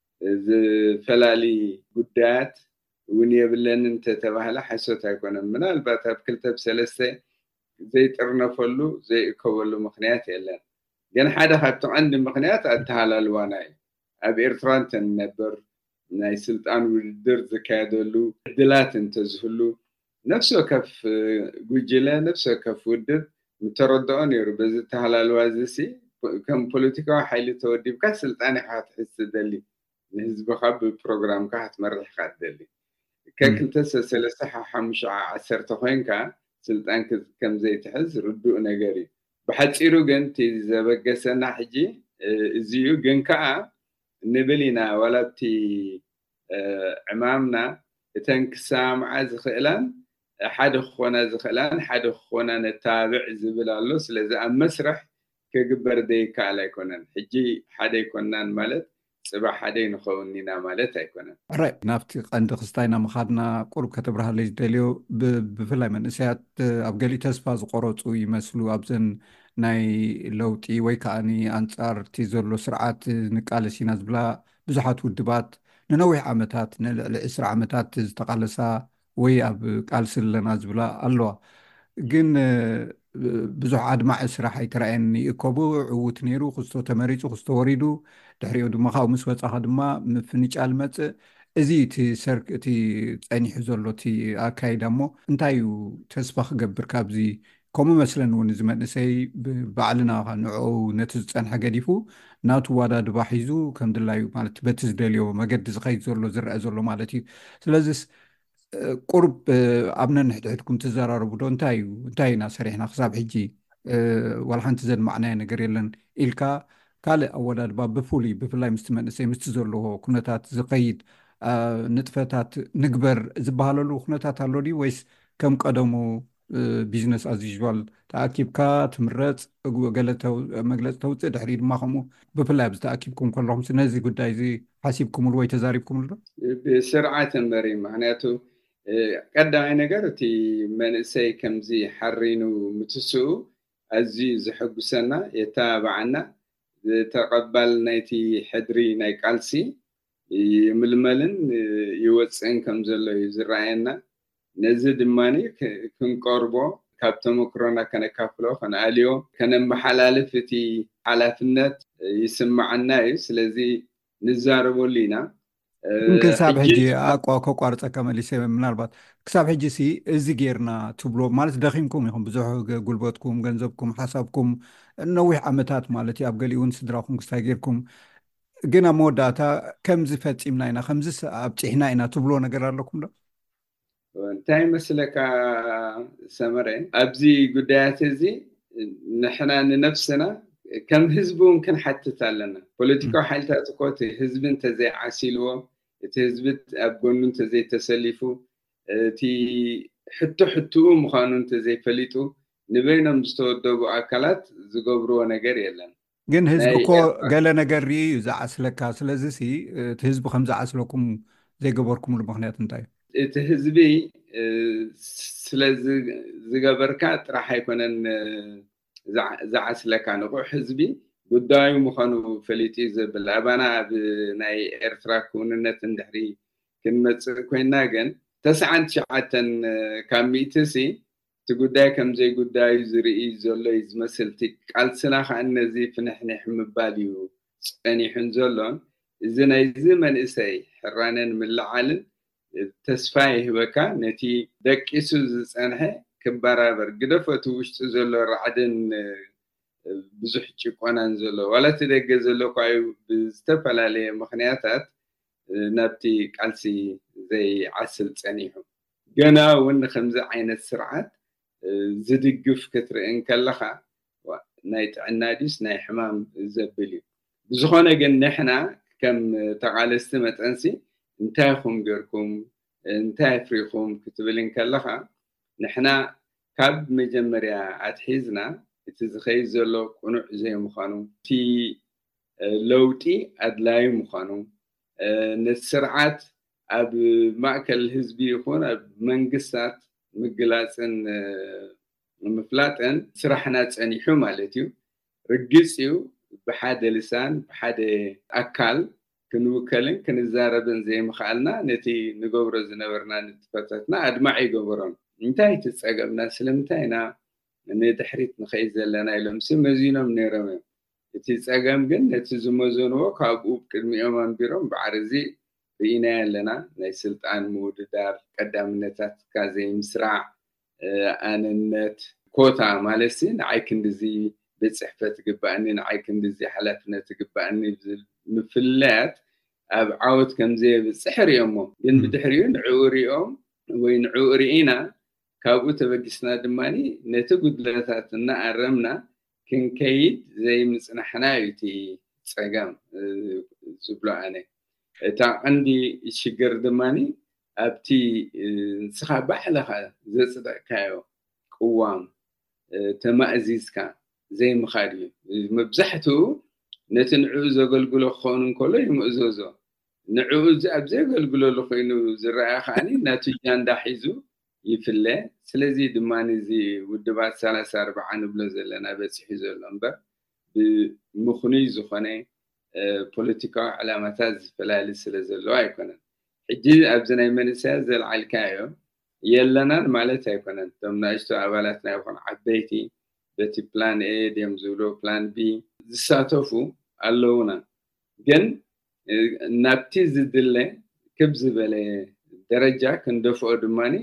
ዝፈላሊ ጉዳያት እውን የብለን እንተተባህለ ሓሶት ኣይኮነን። ምናልባት ኣብ ክልተ ብሰለስተ ዘይጥርነፈሉ ዘይእከበሉ ምክንያት የለን። ግን ሓደ ካብቲ ቀንዲ ምክንያት ኣተሃላልዋና እዩ። ኣብ ኤርትራ እንተንነብር ናይ ስልጣን ውድድር ዝካየደሉ ዕድላት እንተዝህሉ ነፍሲ ወከፍ ጉጅለ ነፍሲ ወከፍ ውድብ ምተረድኦ ነይሩ። በዚ ተሃላልዋ እዚ ከም ፖለቲካዊ ሓይሊ ተወዲብካ ስልጣን ኢኻ ክትሕዝ ትደሊ፣ ንህዝብኻ ብፕሮግራምካ ክትመርሕ ኢኻ ትደሊ። ከክልተ ሰለስተ ሓሙሽተ ዓሰርተ ኮይንካ ስልጣን ከም ዘይትሕዝ ርዱእ ነገር እዩ። ብሓፂሩ ግን እቲ ዘበገሰና ሕጂ እዚዩ። ግን ከዓ ንብል ኢና ዋላብቲ ዕማምና እተን ክሰማዓ ዝኽእላን ሓደ ክኾና ዝኽእላን ሓደ ክኾና ነታብዕ ዝብል ኣሎ። ስለዚ ኣብ መስርሕ ክግበር ዘይከኣል ኣይኮነን። ሕጂ ሓደ ይኮናን ማለት ፅባሕ ሓደ ንኸውን ኢና ማለት ኣይኮነን። ራይ ናብቲ ቀንዲ ክስታይና ምኻድና ቁርብ ከተብርሃለይ ዝደልዮ ብፍላይ መንእሰያት ኣብ ገሊኡ ተስፋ ዝቆረፁ ይመስሉ ኣብዘን ናይ ለውጢ ወይ ከዓኒ ኣንጻር እቲ ዘሎ ስርዓት ንቃለስ ኢና ዝብላ ብዙሓት ውድባት ንነዊሕ ዓመታት ንልዕሊ ዕስራ ዓመታት ዝተቃለሳ ወይ ኣብ ቃልሲ ኣለና ዝብላ ኣለዋ። ግን ብዙሕ ኣድማዕ ስራሕ ኣይተረአየን ይእከቡ ዕውት ነይሩ። ክስቶ ተመሪፁ ክስቶ ወሪዱ ድሕሪኡ ድማ ካብኡ ምስ ወፃኻ ድማ ምፍንጫል መፅእ እዚ እቲ ሰርክ እቲ ፀኒሑ ዘሎ እቲ ኣካይዳ እሞ እንታይ እዩ ተስፋ ክገብር ካብዚ ከምኡ መስለኒ እውን እዚ መንእሰይ ባዕልና ንዕኡ ነቲ ዝፀንሐ ገዲፉ ናቱ ዋዳድባ ሒዙ ከም ድላዩ ማለት በቲ ዝደልዮ መገዲ ዝኸይድ ዘሎ ዝረአ ዘሎ ማለት እዩ። ስለዚ ቁርብ ኣብ ነንሕድሕድኩም ትዘራረቡ ዶ እንታይ እዩ እንታይ ኢና ሰሪሕና ክሳብ ሕጂ ዋላ ሓንቲ ዘድማዕናዮ ነገር የለን ኢልካ ካልእ ኣወዳድባ ብፍሉይ ብፍላይ ምስቲ መንእሰይ ምስቲ ዘለዎ ኩነታት ዝኸይድ ንጥፈታት ንግበር ዝበሃለሉ ኩነታት ኣሎ ድዩ ወይስ ከም ቀደሙ ቢዝነስ ኣዝ ዩዥዋል ተኣኪብካ ትምረፅ ገለ መግለፂ ተውፅእ ድሕሪ ድማ ከምኡ ብፍላይ ኣብ ዝተኣኪብኩም ከለኹም ነዚ ጉዳይ እዚ ሓሲብኩምሉ ወይ ተዛሪብኩምሉ ዶ? ብስርዓት እምበሪ ምክንያቱ ቀዳማይ ነገር እቲ መንእሰይ ከምዚ ሓሪኑ ምትስኡ ኣዝዩ ዘሐጉሰና የተባዓና ተቐባል ናይቲ ሕድሪ ናይ ቃልሲ ይምልመልን ይወፅን ከም ዘሎ እዩ ዝረአየና። ነዚ ድማኒ ክንቀርቦ ካብ ተመክሮና ከነካፍሎ ከነኣልዮ ከነመሓላልፍ እቲ ሓላፍነት ይስምዓና እዩ ስለዚ ንዛረበሉ ኢና ክሳብ ሕጂ ኣቋ ከቋርፀካ መሊሰ ምናልባት ክሳብ ሕጂ ሲ እዚ ጌርና ትብሎ ማለት ደኺምኩም ኢኹም ብዙሕ ጉልበትኩም ገንዘብኩም ሓሳብኩም ነዊሕ ዓመታት ማለት ኣብ ገሊኡን ስድራኩም ክስታይ ጌርኩም ግን ኣብ መወዳእታ ከምዚ ፈፂምና ኢና ከምዚ ኣብፂሕና ኢና ትብሎ ነገር ኣለኩም ዶ እንታይ መስለካ ሰመረ ኣብዚ ጉዳያት እዚ ንሕና ንነፍስና ከም ህዝቡን ክንሓትት ኣለና ፖለቲካዊ ሓይልታት ኮት ህዝቢ እንተዘይዓሲልዎ እቲ ህዝቢ ኣብ ጎኑ እንተዘይተሰሊፉ እቲ ሕቶ ሕትኡ ምዃኑ እንተዘይፈሊጡ ንበይኖም ዝተወደቡ ኣካላት ዝገብርዎ ነገር የለን ግን ህዝቢ ኮ ገለ ነገር እዩ ዝዓስለካ ስለዚ ሲ እቲ ህዝቢ ከም ዝዓስለኩም ዘይገበርኩምሉ ምክንያት እንታይ እቲ ህዝቢ ስለዚ ዝገበርካ ጥራሕ ኣይኮነን ዝዓስለካ ንቑሕ ህዝቢ ጉዳዩ ምዃኑ ፈሊጡ ዘብል ኣባና ኣብ ናይ ኤርትራ ክውንነት እንድሕሪ ክንመፅእ ኮይና ግን ተስዓን ትሽዓተን ካብ ሚእቲ ሲ እቲ ጉዳይ ከምዘይ ጉዳዩ ዝርኢ ዘሎ እዩ ዝመስል እቲ ቃልስና ከዓ ነዚ ፍንሕንሕ ምባል እዩ ፀኒሑን ዘሎን እዚ ናይዚ መንእሰይ ሕራነን ምልዓልን ተስፋ ይህበካ ነቲ ደቂሱ ዝፀንሐ ክበራበር ግደፈቱ ውሽጢ ዘሎ ራዕድን ብዙሕ ጭቆናን ዘሎ ዋላ ትደገ ዘሎ ኳዩ ብዝተፈላለየ ምክንያታት ናብቲ ቃልሲ ዘይዓስል ፀኒሑ ገና እውን ከምዚ ዓይነት ስርዓት ዝድግፍ ክትርእን ከለኻ ናይ ጥዕና ዲስ ናይ ሕማም ዘብል እዩ ብዝኾነ ግን ንሕና ከም ተቃለስቲ መጠንሲ እንታይ ኹም ገርኩም እንታይ ፍሪኹም ክትብልን ከለኻ ንሕና ካብ መጀመርያ ኣትሒዝና እቲ ዝኸይድ ዘሎ ቁኑዕ ዘይምዃኑ እቲ ለውጢ ኣድላይ ምዃኑ ንስርዓት ኣብ ማእከል ህዝቢ ይኹን ኣብ መንግስታት ምግላፅን ምፍላጥን ስራሕና ፀኒሑ ማለት እዩ ርግፅ እዩ ብሓደ ልሳን ብሓደ ኣካል ክንውከልን ክንዛረብን ዘይምኽኣልና ነቲ ንገብሮ ዝነበርና ንጥፈታትና ኣድማዕ ይገበሮም እንታይ ትፀገምና ስለምንታይ ኢና ንድሕሪት ንኸይድ ዘለና ኢሎም መዚኖም ነይሮም እቲ ፀገም ግን ነቲ ዝመዘንዎ ካብኡ ቅድሚኦም ኣንቢሮም ባዕሪ እዚ ርኢና ኣለና ናይ ስልጣን ምውድዳር ቀዳምነታት ካዘይ ምስራዕ ኣነነት ኮታ ማለት ንዓይ ክንዲዚ ብፅሕፈት ግባእኒ ንዓይ ክንዲዚ ሓላፍነት ግባእኒ ምፍለያት ኣብ ዓወት ከምዘይ ብፅሕር እዮሞ ግን ብድሕሪኡ ንዕኡ ሪኦም ወይ ንዕኡ ርኢና ካብኡ ተበጊስና ድማኒ ነቲ ጉድለታት እናኣረምና ክንከይድ ዘይምፅናሕና እዩ እቲ ፀገም ዝብሎ ኣነ እታ ቀንዲ ሽግር ድማኒ ኣብቲ ንስኻ ባዕልኻ ዘፅደቅካዮ ቅዋም ተማእዚዝካ ዘይምኻድ እዩ መብዛሕትኡ ነቲ ንዕኡ ዘገልግሎ ክኸውን እንከሎ ይምእዘዞ ንዕኡ ኣብ ዘገልግለሉ ኮይኑ ዝረኣያ ከዓኒ ናቱ ጃንዳ ሒዙ ይፍለ ስለዚ ድማኒ እዚ ውድባት ሰላሳ ኣርባዓ ንብሎ ዘለና በፂሑ ዘሎ እምበር ብምኽኑይ ዝኾነ ፖለቲካዊ ዕላማታት ዝፈላለ ስለ ዘለዎ ኣይኮነን ሕጂ ኣብዚ ናይ መንእሰያት ዘልዓልካዮ የለናን ማለት ኣይኮነን እቶም ንእሽቶ ኣባላትና ይኹን ዓበይቲ በቲ ፕላን ኤ ድዮም ዝብሎ ፕላን ቢ ዝሳተፉ ኣለውና ግን ናብቲ ዝድለ ክብ ዝበለ ደረጃ ክንደፍኦ ድማኒ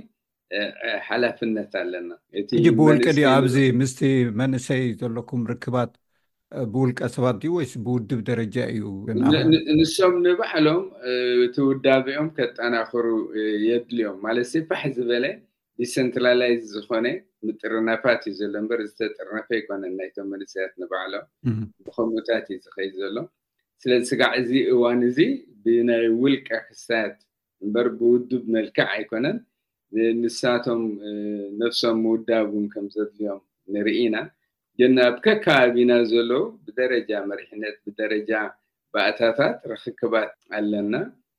ሓላፍነት ኣለና እቲ ብውልቀ ድዩ ኣብዚ ምስቲ መንእሰይ ዘለኩም ርክባት ብውልቀ ሰባት ድዩ ወይስ ብውድብ ደረጃ እዩ ንሶም ንባዕሎም እቲ ውዳቢኦም ከጠናኽሩ የድልዮም ማለት ሲፋሕ ዝበለ ዲሰንትራላይዝ ዝኾነ ምጥርናፋት እዩ ዘሎ እምበር ዝተጠርነፈ ይኮነን ናይቶም መንእሰያት ንባዕሎም ብከምኡታት እዩ ዝኸይድ ዘሎ ስለዚ ስጋዕ እዚ እዋን እዚ ብናይ ውልቀ ክሳት እምበር ብውድብ መልክዕ ኣይኮነን ንሳቶም ነፍሶም ምውዳቡን ከም ዘድልዮም ንርኢና ግን ኣብ ከከባቢና ዘሎ ብደረጃ መሪሕነት ብደረጃ ባእታታት ርክክባት ኣለና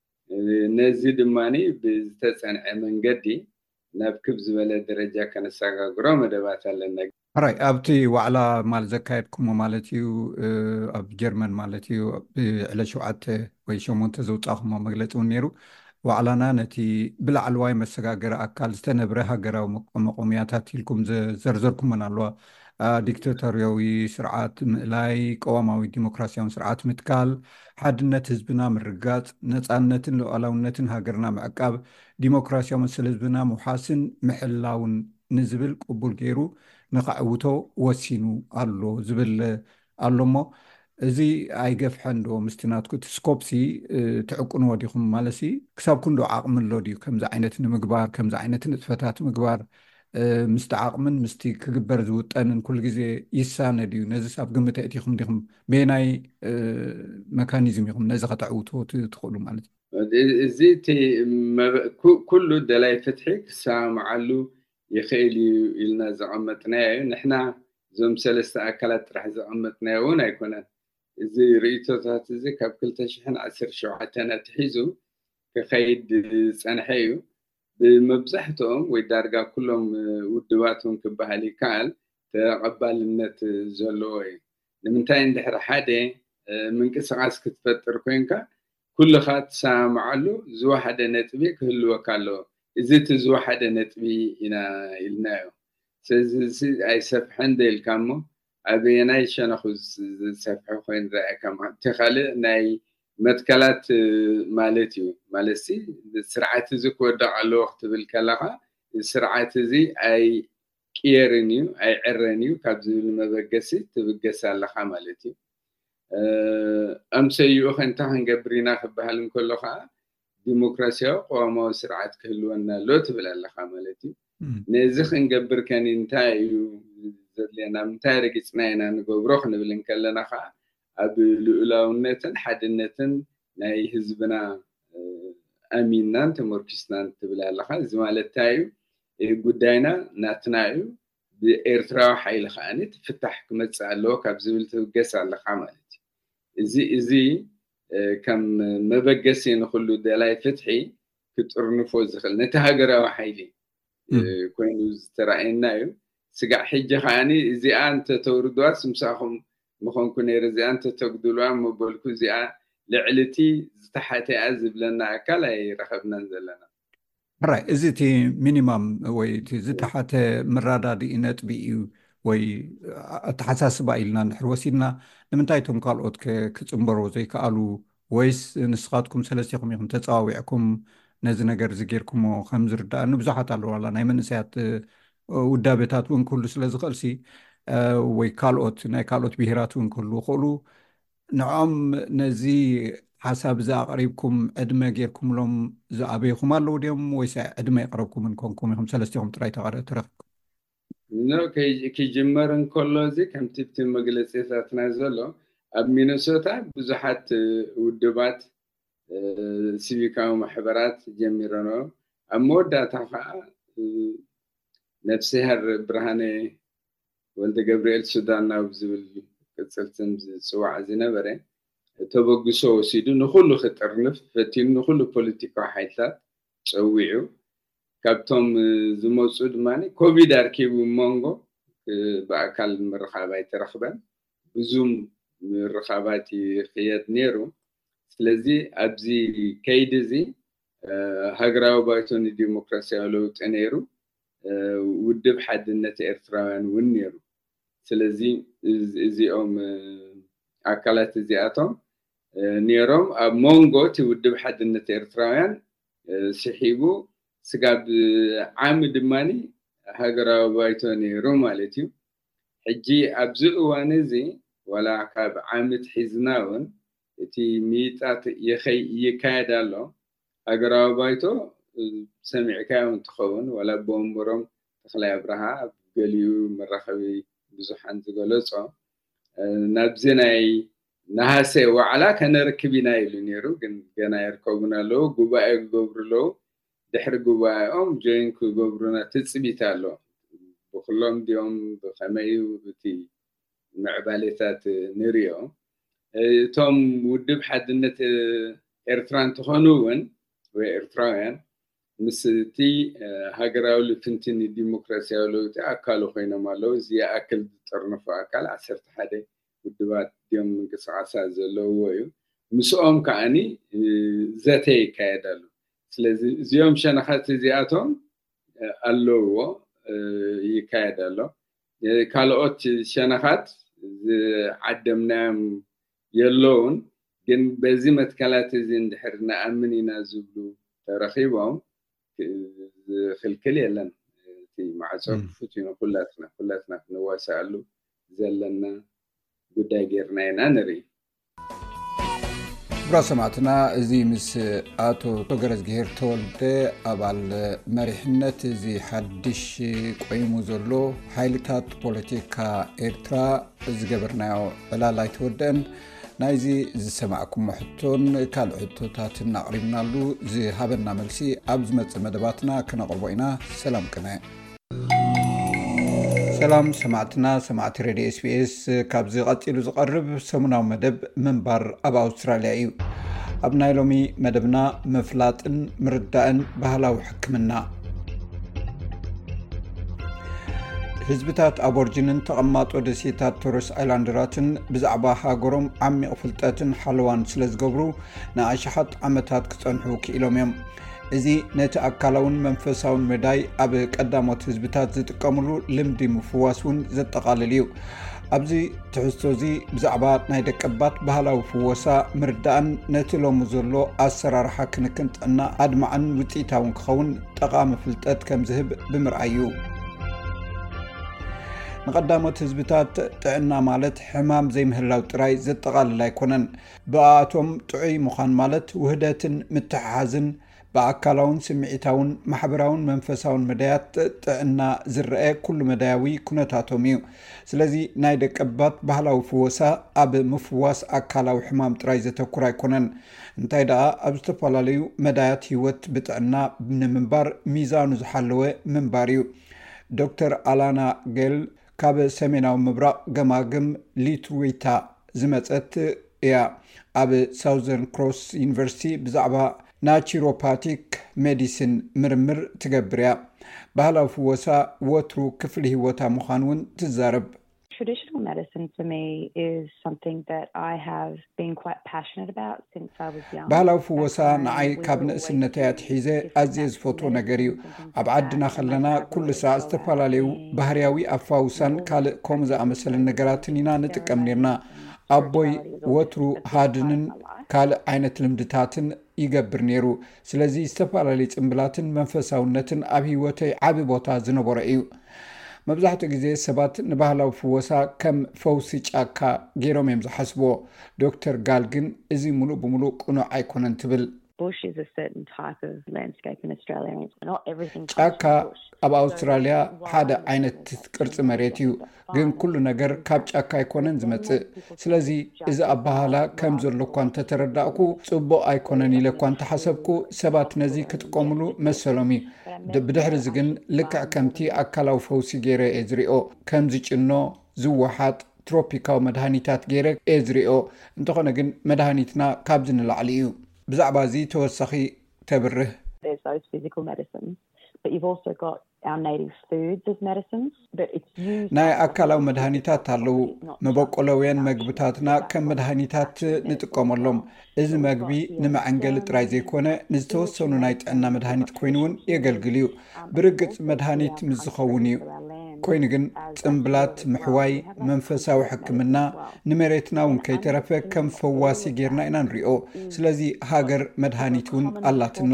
ነዚ ድማኒ ብዝተፀንዐ መንገዲ ናብ ክብ ዝበለ ደረጃ ከነሰጋግሮ መደባት ኣለና ኣራይ ኣብቲ ዋዕላ ማለት ዘካየድኩሞ ማለት እዩ ኣብ ጀርመን ማለት እዩ ዕለ ሸውዓተ ወይ ሸሞንተ ዘውፃኹሞ መግለፂ እውን ነይሩ ዋዕላና ነቲ ብላዕለዋይ መሰጋገሪ ኣካል ዝተነብረ ሃገራዊ መቆሚያታት ኢልኩም ዘርዘርኩመን ኣለዋ ዲክታቶርያዊ ስርዓት ምእላይ ቀዋማዊ ዲሞክራሲያዊ ስርዓት ምትካል ሓድነት ህዝብና ምርጋጽ ነጻነትን ሉዓላውነትን ሃገርና ምዕቃብ ዲሞክራሲያዊ መሰል ህዝብና ምውሓስን ምሕላውን ንዝብል ቅቡል ገይሩ ንኸዕውቶ ወሲኑ ኣሎ ዝብል ኣሎሞ እዚ ኣይገፍሐን ዶ ምስትናትኩ ስኮፕሲ ትዕቁንዎ ዲኹም ማለሲ ክሳብ ክንዶ ዓቕሚ ኣሎ ድዩ ከምዚ ዓይነት ንምግባር ከምዚ ዓይነት ንጥፈታት ምግባር ምስቲ ዓቕምን ምስቲ ክግበር ዝውጠንን ኩሉ ግዜ ይሳነድ እዩ ነዚ ሳብ ግምት እቲኹም ዲኹም ብናይ መካኒዝም ኢኹም ነዚ ከተዕውትዎ ትኽእሉ ማለት እዚ እቲ ኩሉ ደላይ ፍትሒ ክሰማዓሉ ይኽእል ኢልና ዘቐመጥናዮ ንሕና ዞም ሰለስተ ኣካላት ጥራሕ ዘቐመጥናዮ እውን ኣይኮነን እዚ ርእይቶታት እዚ ካብ ክልተ ሽሕን ዓሰርተ ሸውዓተን ኣትሒዙ ክኸይድ ፀንሐ እዩ ብመብዛሕትኦም ወይ ዳርጋ ኩሎም ውድባት እውን ክበሃል ይከኣል ተቐባልነት ዘለዎ እዩ ንምንታይ እንድሕሪ ሓደ ምንቅስቓስ ክትፈጥር ኮንካ ኩልኻ ትሰማዓሉ ዝወሓደ ነጥቢ ክህልወካ ኣለዎ እዚ እቲ ዝወሓደ ነጥቢ ኢና ኢልናዮ ስለዚ ኣይሰፍሐን ደኢልካ እሞ ኣበየናይ ሸነኹ ዝሰፍሐ ኮይኑ ረኣየካ እቲ ካልእ ናይ መትከላት ማለት እዩ ማለሲ ስርዓት እዚ ክወድቕ ኣለዎ ክትብል ከለኻ ስርዓት እዚ ኣይ ቅየርን እዩ ኣይዕረን እዩ ካብ ዝብል መበገሲ ትብገስ ኣለኻ ማለት እዩ ኣምሰይኡ ኸ እንታይ ክንገብር ኢና ክበሃል እንከሎ ከዓ ዲሞክራሲያዊ ቀዋማዊ ስርዓት ክህልወና ኣሎ ትብል ኣለኻ ማለት እዩ ነዚ ክንገብር ከኒ እንታይ እዩ ዘድልየና ምንታይ ረጊፅና ኢና ንገብሮ ክንብል እንከለና ከዓ ኣብ ልኡላውነትን ሓድነትን ናይ ህዝብና ኣሚናን ተመርኪስናን ትብል ኣለኻ እዚ ማለት እንታይ እዩ ጉዳይና ናትና እዩ ብኤርትራዊ ሓይሊ ከዓኒ ትፍታሕ ክመፅእ ኣለዎ ካብ ዝብል ትብገስ ኣለኻ ማለት እዩ እዚ እዚ ከም መበገሲ ንኩሉ ደላይ ፍትሒ ክጥርንፎ ዝኽእል ነቲ ሃገራዊ ሓይሊ ኮይኑ ዝተረኣየና እዩ ስጋዕ ሕጂ ከዓኒ እዚኣ እንተተውርድዋስ ምሳኹም ምኾንኩ ነይረ እዚኣ እንተተግድልዋ መበልኩ እዚኣ ልዕልቲ ዝተሓተያ ዝብለና ኣካል ኣይረኸብናን ዘለና ራይ እዚ እቲ ሚኒማም ወይ እቲ ዝተሓተ መራዳድኢ ነጥቢ እዩ ወይ ኣተሓሳስባ ኢልና ንድሕር ወሲድና ንምንታይ እቶም ካልኦት ክፅምበሮ ዘይከኣሉ ወይስ ንስኻትኩም ሰለስቲኹም ኢኹም ተፀዋዊዕኩም ነዚ ነገር እዚ ጌርኩሞ ከም ዝርዳእኒ ብዙሓት ኣለዋላ ናይ መንእሰያት ውዳቤታት እውን ክህሉ ስለ ዝኽእልሲ ወይ ካልኦት ናይ ካልኦት ብሄራት እውን ክህሉ ይኽእሉ ንዖም ነዚ ሓሳብ እዚ ኣቕሪብኩም ዕድመ ጌርኩምሎም ዝኣበይኹም ኣለዉ ድዮም ወይስ ዕድመ የቕረብኩምን ኮንኩም ኢኹም ሰለስቲኹም ጥራይ ተረኺብኩም ኖ ክጅመር እንከሎ እዚ ከምቲ ብቲ መግለፂታትና ዘሎ ኣብ ሚነሶታ ብዙሓት ውድባት ሲቪካዊ ማሕበራት ጀሚረኖ ኣብ መወዳእታ ከዓ ነፍሲሃር ብርሃነ ወልደ ገብርኤል ሱዳናዊ ዝብል ቅፅል ስም ዝፅዋዕ ዝነበረ ተበግሶ ወሲዱ ንኩሉ ክጥርንፍ ፈቲኑ ንኩሉ ፖለቲካዊ ሓይልታት ፀዊዑ ካብቶም ዝመፁ ድማኒ ኮቪድ ኣርኪቡ ሞንጎ ብኣካል ምርኻብ ኣይተረኽበን ብዙም ምርኻባት ይኽየድ ነይሩ ስለዚ ኣብዚ ከይዲ እዚ ሃገራዊ ባይቶ ንዲሞክራሲያዊ ለውጢ ነይሩ ውድብ ሓድነት ኤርትራውያን እውን ነይሩ ስለዚ እዚኦም ኣካላት እዚኣቶም ነይሮም ኣብ ሞንጎ እቲ ውድብ ሓድነት ኤርትራውያን ስሒቡ ስጋብ ዓሚ ድማኒ ሃገራዊ ባይቶ ነይሩ ማለት እዩ ሕጂ ኣብዚ እዋን እዚ ወላ ካብ ዓመት ሒዝና እውን እቲ ሚጣት ይካየድ ኣሎ ሃገራዊ ባይቶ ሰሚዕካዮ እንትኸውን ወላ ቦምቦሮም ተኽላይ ኣብርሃ ኣብ ገሊኡ መራኸቢ ብዙሓን ዝገለጾ ናብዚ ናይ ነሃሴ ዋዕላ ከነርክብ ኢና ኢሉ ነይሩ ግን ገና ይርከቡን ኣለዉ ጉባኤ ክገብሩ ኣለዉ ድሕሪ ጉባኤኦም ጆይን ክገብሩና ትፅቢት ኣሎ ብኩሎም ድዮም ብኸመይ እቲ ምዕባሌታት ንሪኦ እቶም ውድብ ሓድነት ኤርትራ እንትኾኑ እውን ወይ ኤርትራውያን ምስቲ ሃገራዊ ልፍንትን ዲሞክራሲያዊ ለውጢ ኣካሉ ኮይኖም ኣለዉ እዚ ኣክል ዝጠርንፉ ኣካል ዓሰርተ ሓደ ውድባት ድዮም ምንቅስቓሳት ዘለዎ እዩ ምስኦም ከዓኒ ዘተ ይካየድ ኣሎ ስለዚ እዚኦም ሸነኻት እዚኣቶም ኣለዎ ይካየዳሎ ካልኦት ሸነኻት ዝዓደምናዮም የለውን ግን በዚ መትከላት እዚ እንድሕር ንኣምን ኢና ዝብሉ ተረኺቦም ክልክል የለን እቲ ማዕጾ ክፉት እዩ ኩላትና ኩላትና ክንዋሳኣሉ ዘለና ጉዳይ ጌርና ኢና ንርኢ ብራሰማትና እዚ ምስ ኣቶ ቶገረዝ ገሄር ተወልደ ኣባል መሪሕነት እዚ ሓድሽ ቆይሙ ዘሎ ሓይልታት ፖለቲካ ኤርትራ ዝገበርናዮ ዕላል ኣይተወደአን ናይዚ ዝሰማዕኩም ሕቶን ካልእ ሕቶታትን ኣቕሪብናሉ ዝሃበና መልሲ ኣብ ዝመጽእ መደባትና ክነቕርቦ ኢና ሰላም ቅነ ሰላም ሰማዕትና ሰማዕቲ ሬድዮ ኤስቢኤስ ካብዚ ቀፂሉ ዝቐርብ ሰሙናዊ መደብ መንባር ኣብ ኣውስትራልያ እዩ ኣብ ናይ ሎሚ መደብና መፍላጥን ምርዳእን ባህላዊ ሕክምና ህዝብታት ኣቦርጅንን ተቐማጦ ደሴታት ቶረስ ኣይላንድራትን ብዛዕባ ሃገሮም ዓሚቕ ፍልጠትን ሓለዋን ስለ ዝገብሩ ንኣሽሓት ዓመታት ክጸንሑ ክኢሎም እዮም እዚ ነቲ ኣካላውን መንፈሳውን መዳይ ኣብ ቀዳሞት ህዝብታት ዝጥቀምሉ ልምዲ ምፍዋስ እውን ዘጠቓልል እዩ ኣብዚ ትሕዝቶ እዚ ብዛዕባ ናይ ደቀባት ባህላዊ ፍወሳ ምርዳእን ነቲ ሎሚ ዘሎ ኣሰራርሓ ክንክን ጥዕና ኣድማዕን ውፅኢታውን ክኸውን ጠቓሚ ፍልጠት ከም ዝህብ ብምርኣይ እዩ ንቀዳሞት ህዝብታት ጥዕና ማለት ሕማም ዘይምህላው ጥራይ ዘጠቓልል ኣይኮነን ብኣቶም ጥዑይ ምዃን ማለት ውህደትን ምትሓሓዝን በኣካላውን ስምዒታውን ማሕበራውን መንፈሳውን መዳያት ጥዕና ዝረአ ኩሉ መዳያዊ ኩነታቶም እዩ ስለዚ ናይ ደቀባት ባህላዊ ፍወሳ ኣብ ምፍዋስ ኣካላዊ ሕማም ጥራይ ዘተኩር ኣይኮነን እንታይ ደኣ ኣብ ዝተፈላለዩ መዳያት ህይወት ብጥዕና ንምንባር ሚዛኑ ዝሓለወ ምንባር እዩ ዶክተር ኣላና ጌል ካብ ሰሜናዊ ምብራቕ ገማግም ሊትዊታ ዝመፀት እያ ኣብ ሳውዘርን ክሮስ ዩኒቨርሲቲ ብዛዕባ ናቹሮፓቲክ ሜዲሲን ምርምር ትገብር እያ ባህላዊ ፍወሳ ወትሩ ክፍሊ ህይወታ ምዃኑ እውን ትዛረብ Traditional medicine for me is something that I have been quite passionate about since I was young. ባህላዊ ፍወሳ ንዓይ ካብ ንእስነተይ ኣትሒዘ ኣዝየ ዝፈትዎ ነገር እዩ ኣብ ዓድና ከለና ኩሉ ሰዓት ዝተፈላለዩ ባህርያዊ ኣፋውሳን ካልእ ከምኡ ዝኣመሰለ ነገራትን ኢና ንጥቀም ነርና ኣቦይ ወትሩ ሃድንን ካልእ ዓይነት ልምድታትን ይገብር ነይሩ ስለዚ ዝተፈላለዩ ጽምብላትን መንፈሳውነትን ኣብ ህይወተይ ዓቢ ቦታ ዝነበረ እዩ መብዛሕትኡ ግዜ ሰባት ንባህላዊ ፍወሳ ከም ፈውሲ ጫካ ገይሮም እዮም ዝሓስብዎ ዶክተር ጋል ግን እዚ ሙሉእ ብምሉእ ቁኑዕ ኣይኮነን ትብል Bush is a certain type of landscape in Australia and not everything ጫካ ኣብ ኣውስትራልያ ሓደ ዓይነት ቅርጽ መሬት እዩ ግን ኩሉ ነገር ካብ ጫካ ኣይኮነን ዝመጽእ ስለዚ እዚ ኣባሃላ ከም ዘሎ እኳ እንተተረዳእኩ ጽቡቕ ኣይኮነን ኢለ እኳ እንተሓሰብኩ ሰባት ነዚ ክጥቀምሉ መሰሎም እዩ ብድሕሪ እዚ ግን ልክዕ ከምቲ ኣካላዊ ፈውሲ ገይረ እየ ዝሪኦ ከም ዝጭኖ ዝወሓጥ ትሮፒካዊ መድሃኒታት ገይረ እየ ዝሪኦ እንተኾነ ግን መድሃኒትና ካብዚ ንላዕሊ እዩ ብዛዕባ እዚ ተወሳኺ ተብርህ There's those physical medicines but you've also got our native foods as medicines but it's used ናይ ኣካላዊ መድሃኒታት ኣለው መበቆለውያን መግብታትና ከም መድሃኒታት ንጥቀመሎም እዚ መግቢ ንመዐንገሊ ጥራይ ዘይኮነ ንዝተወሰኑ ናይ ጥዕና መድሃኒት ኮይኑ እውን የገልግል እዩ ብርግጽ መድሃኒት ምዝኸውን እዩ ኮይኑ ግን ጽምብላት ምሕዋይ መንፈሳዊ ሕክምና ንመሬትና እውን ከይተረፈ ከም ፈዋሲ ጌርና ኢና ንሪኦ ስለዚ ሃገር መድሃኒት እውን ኣላትና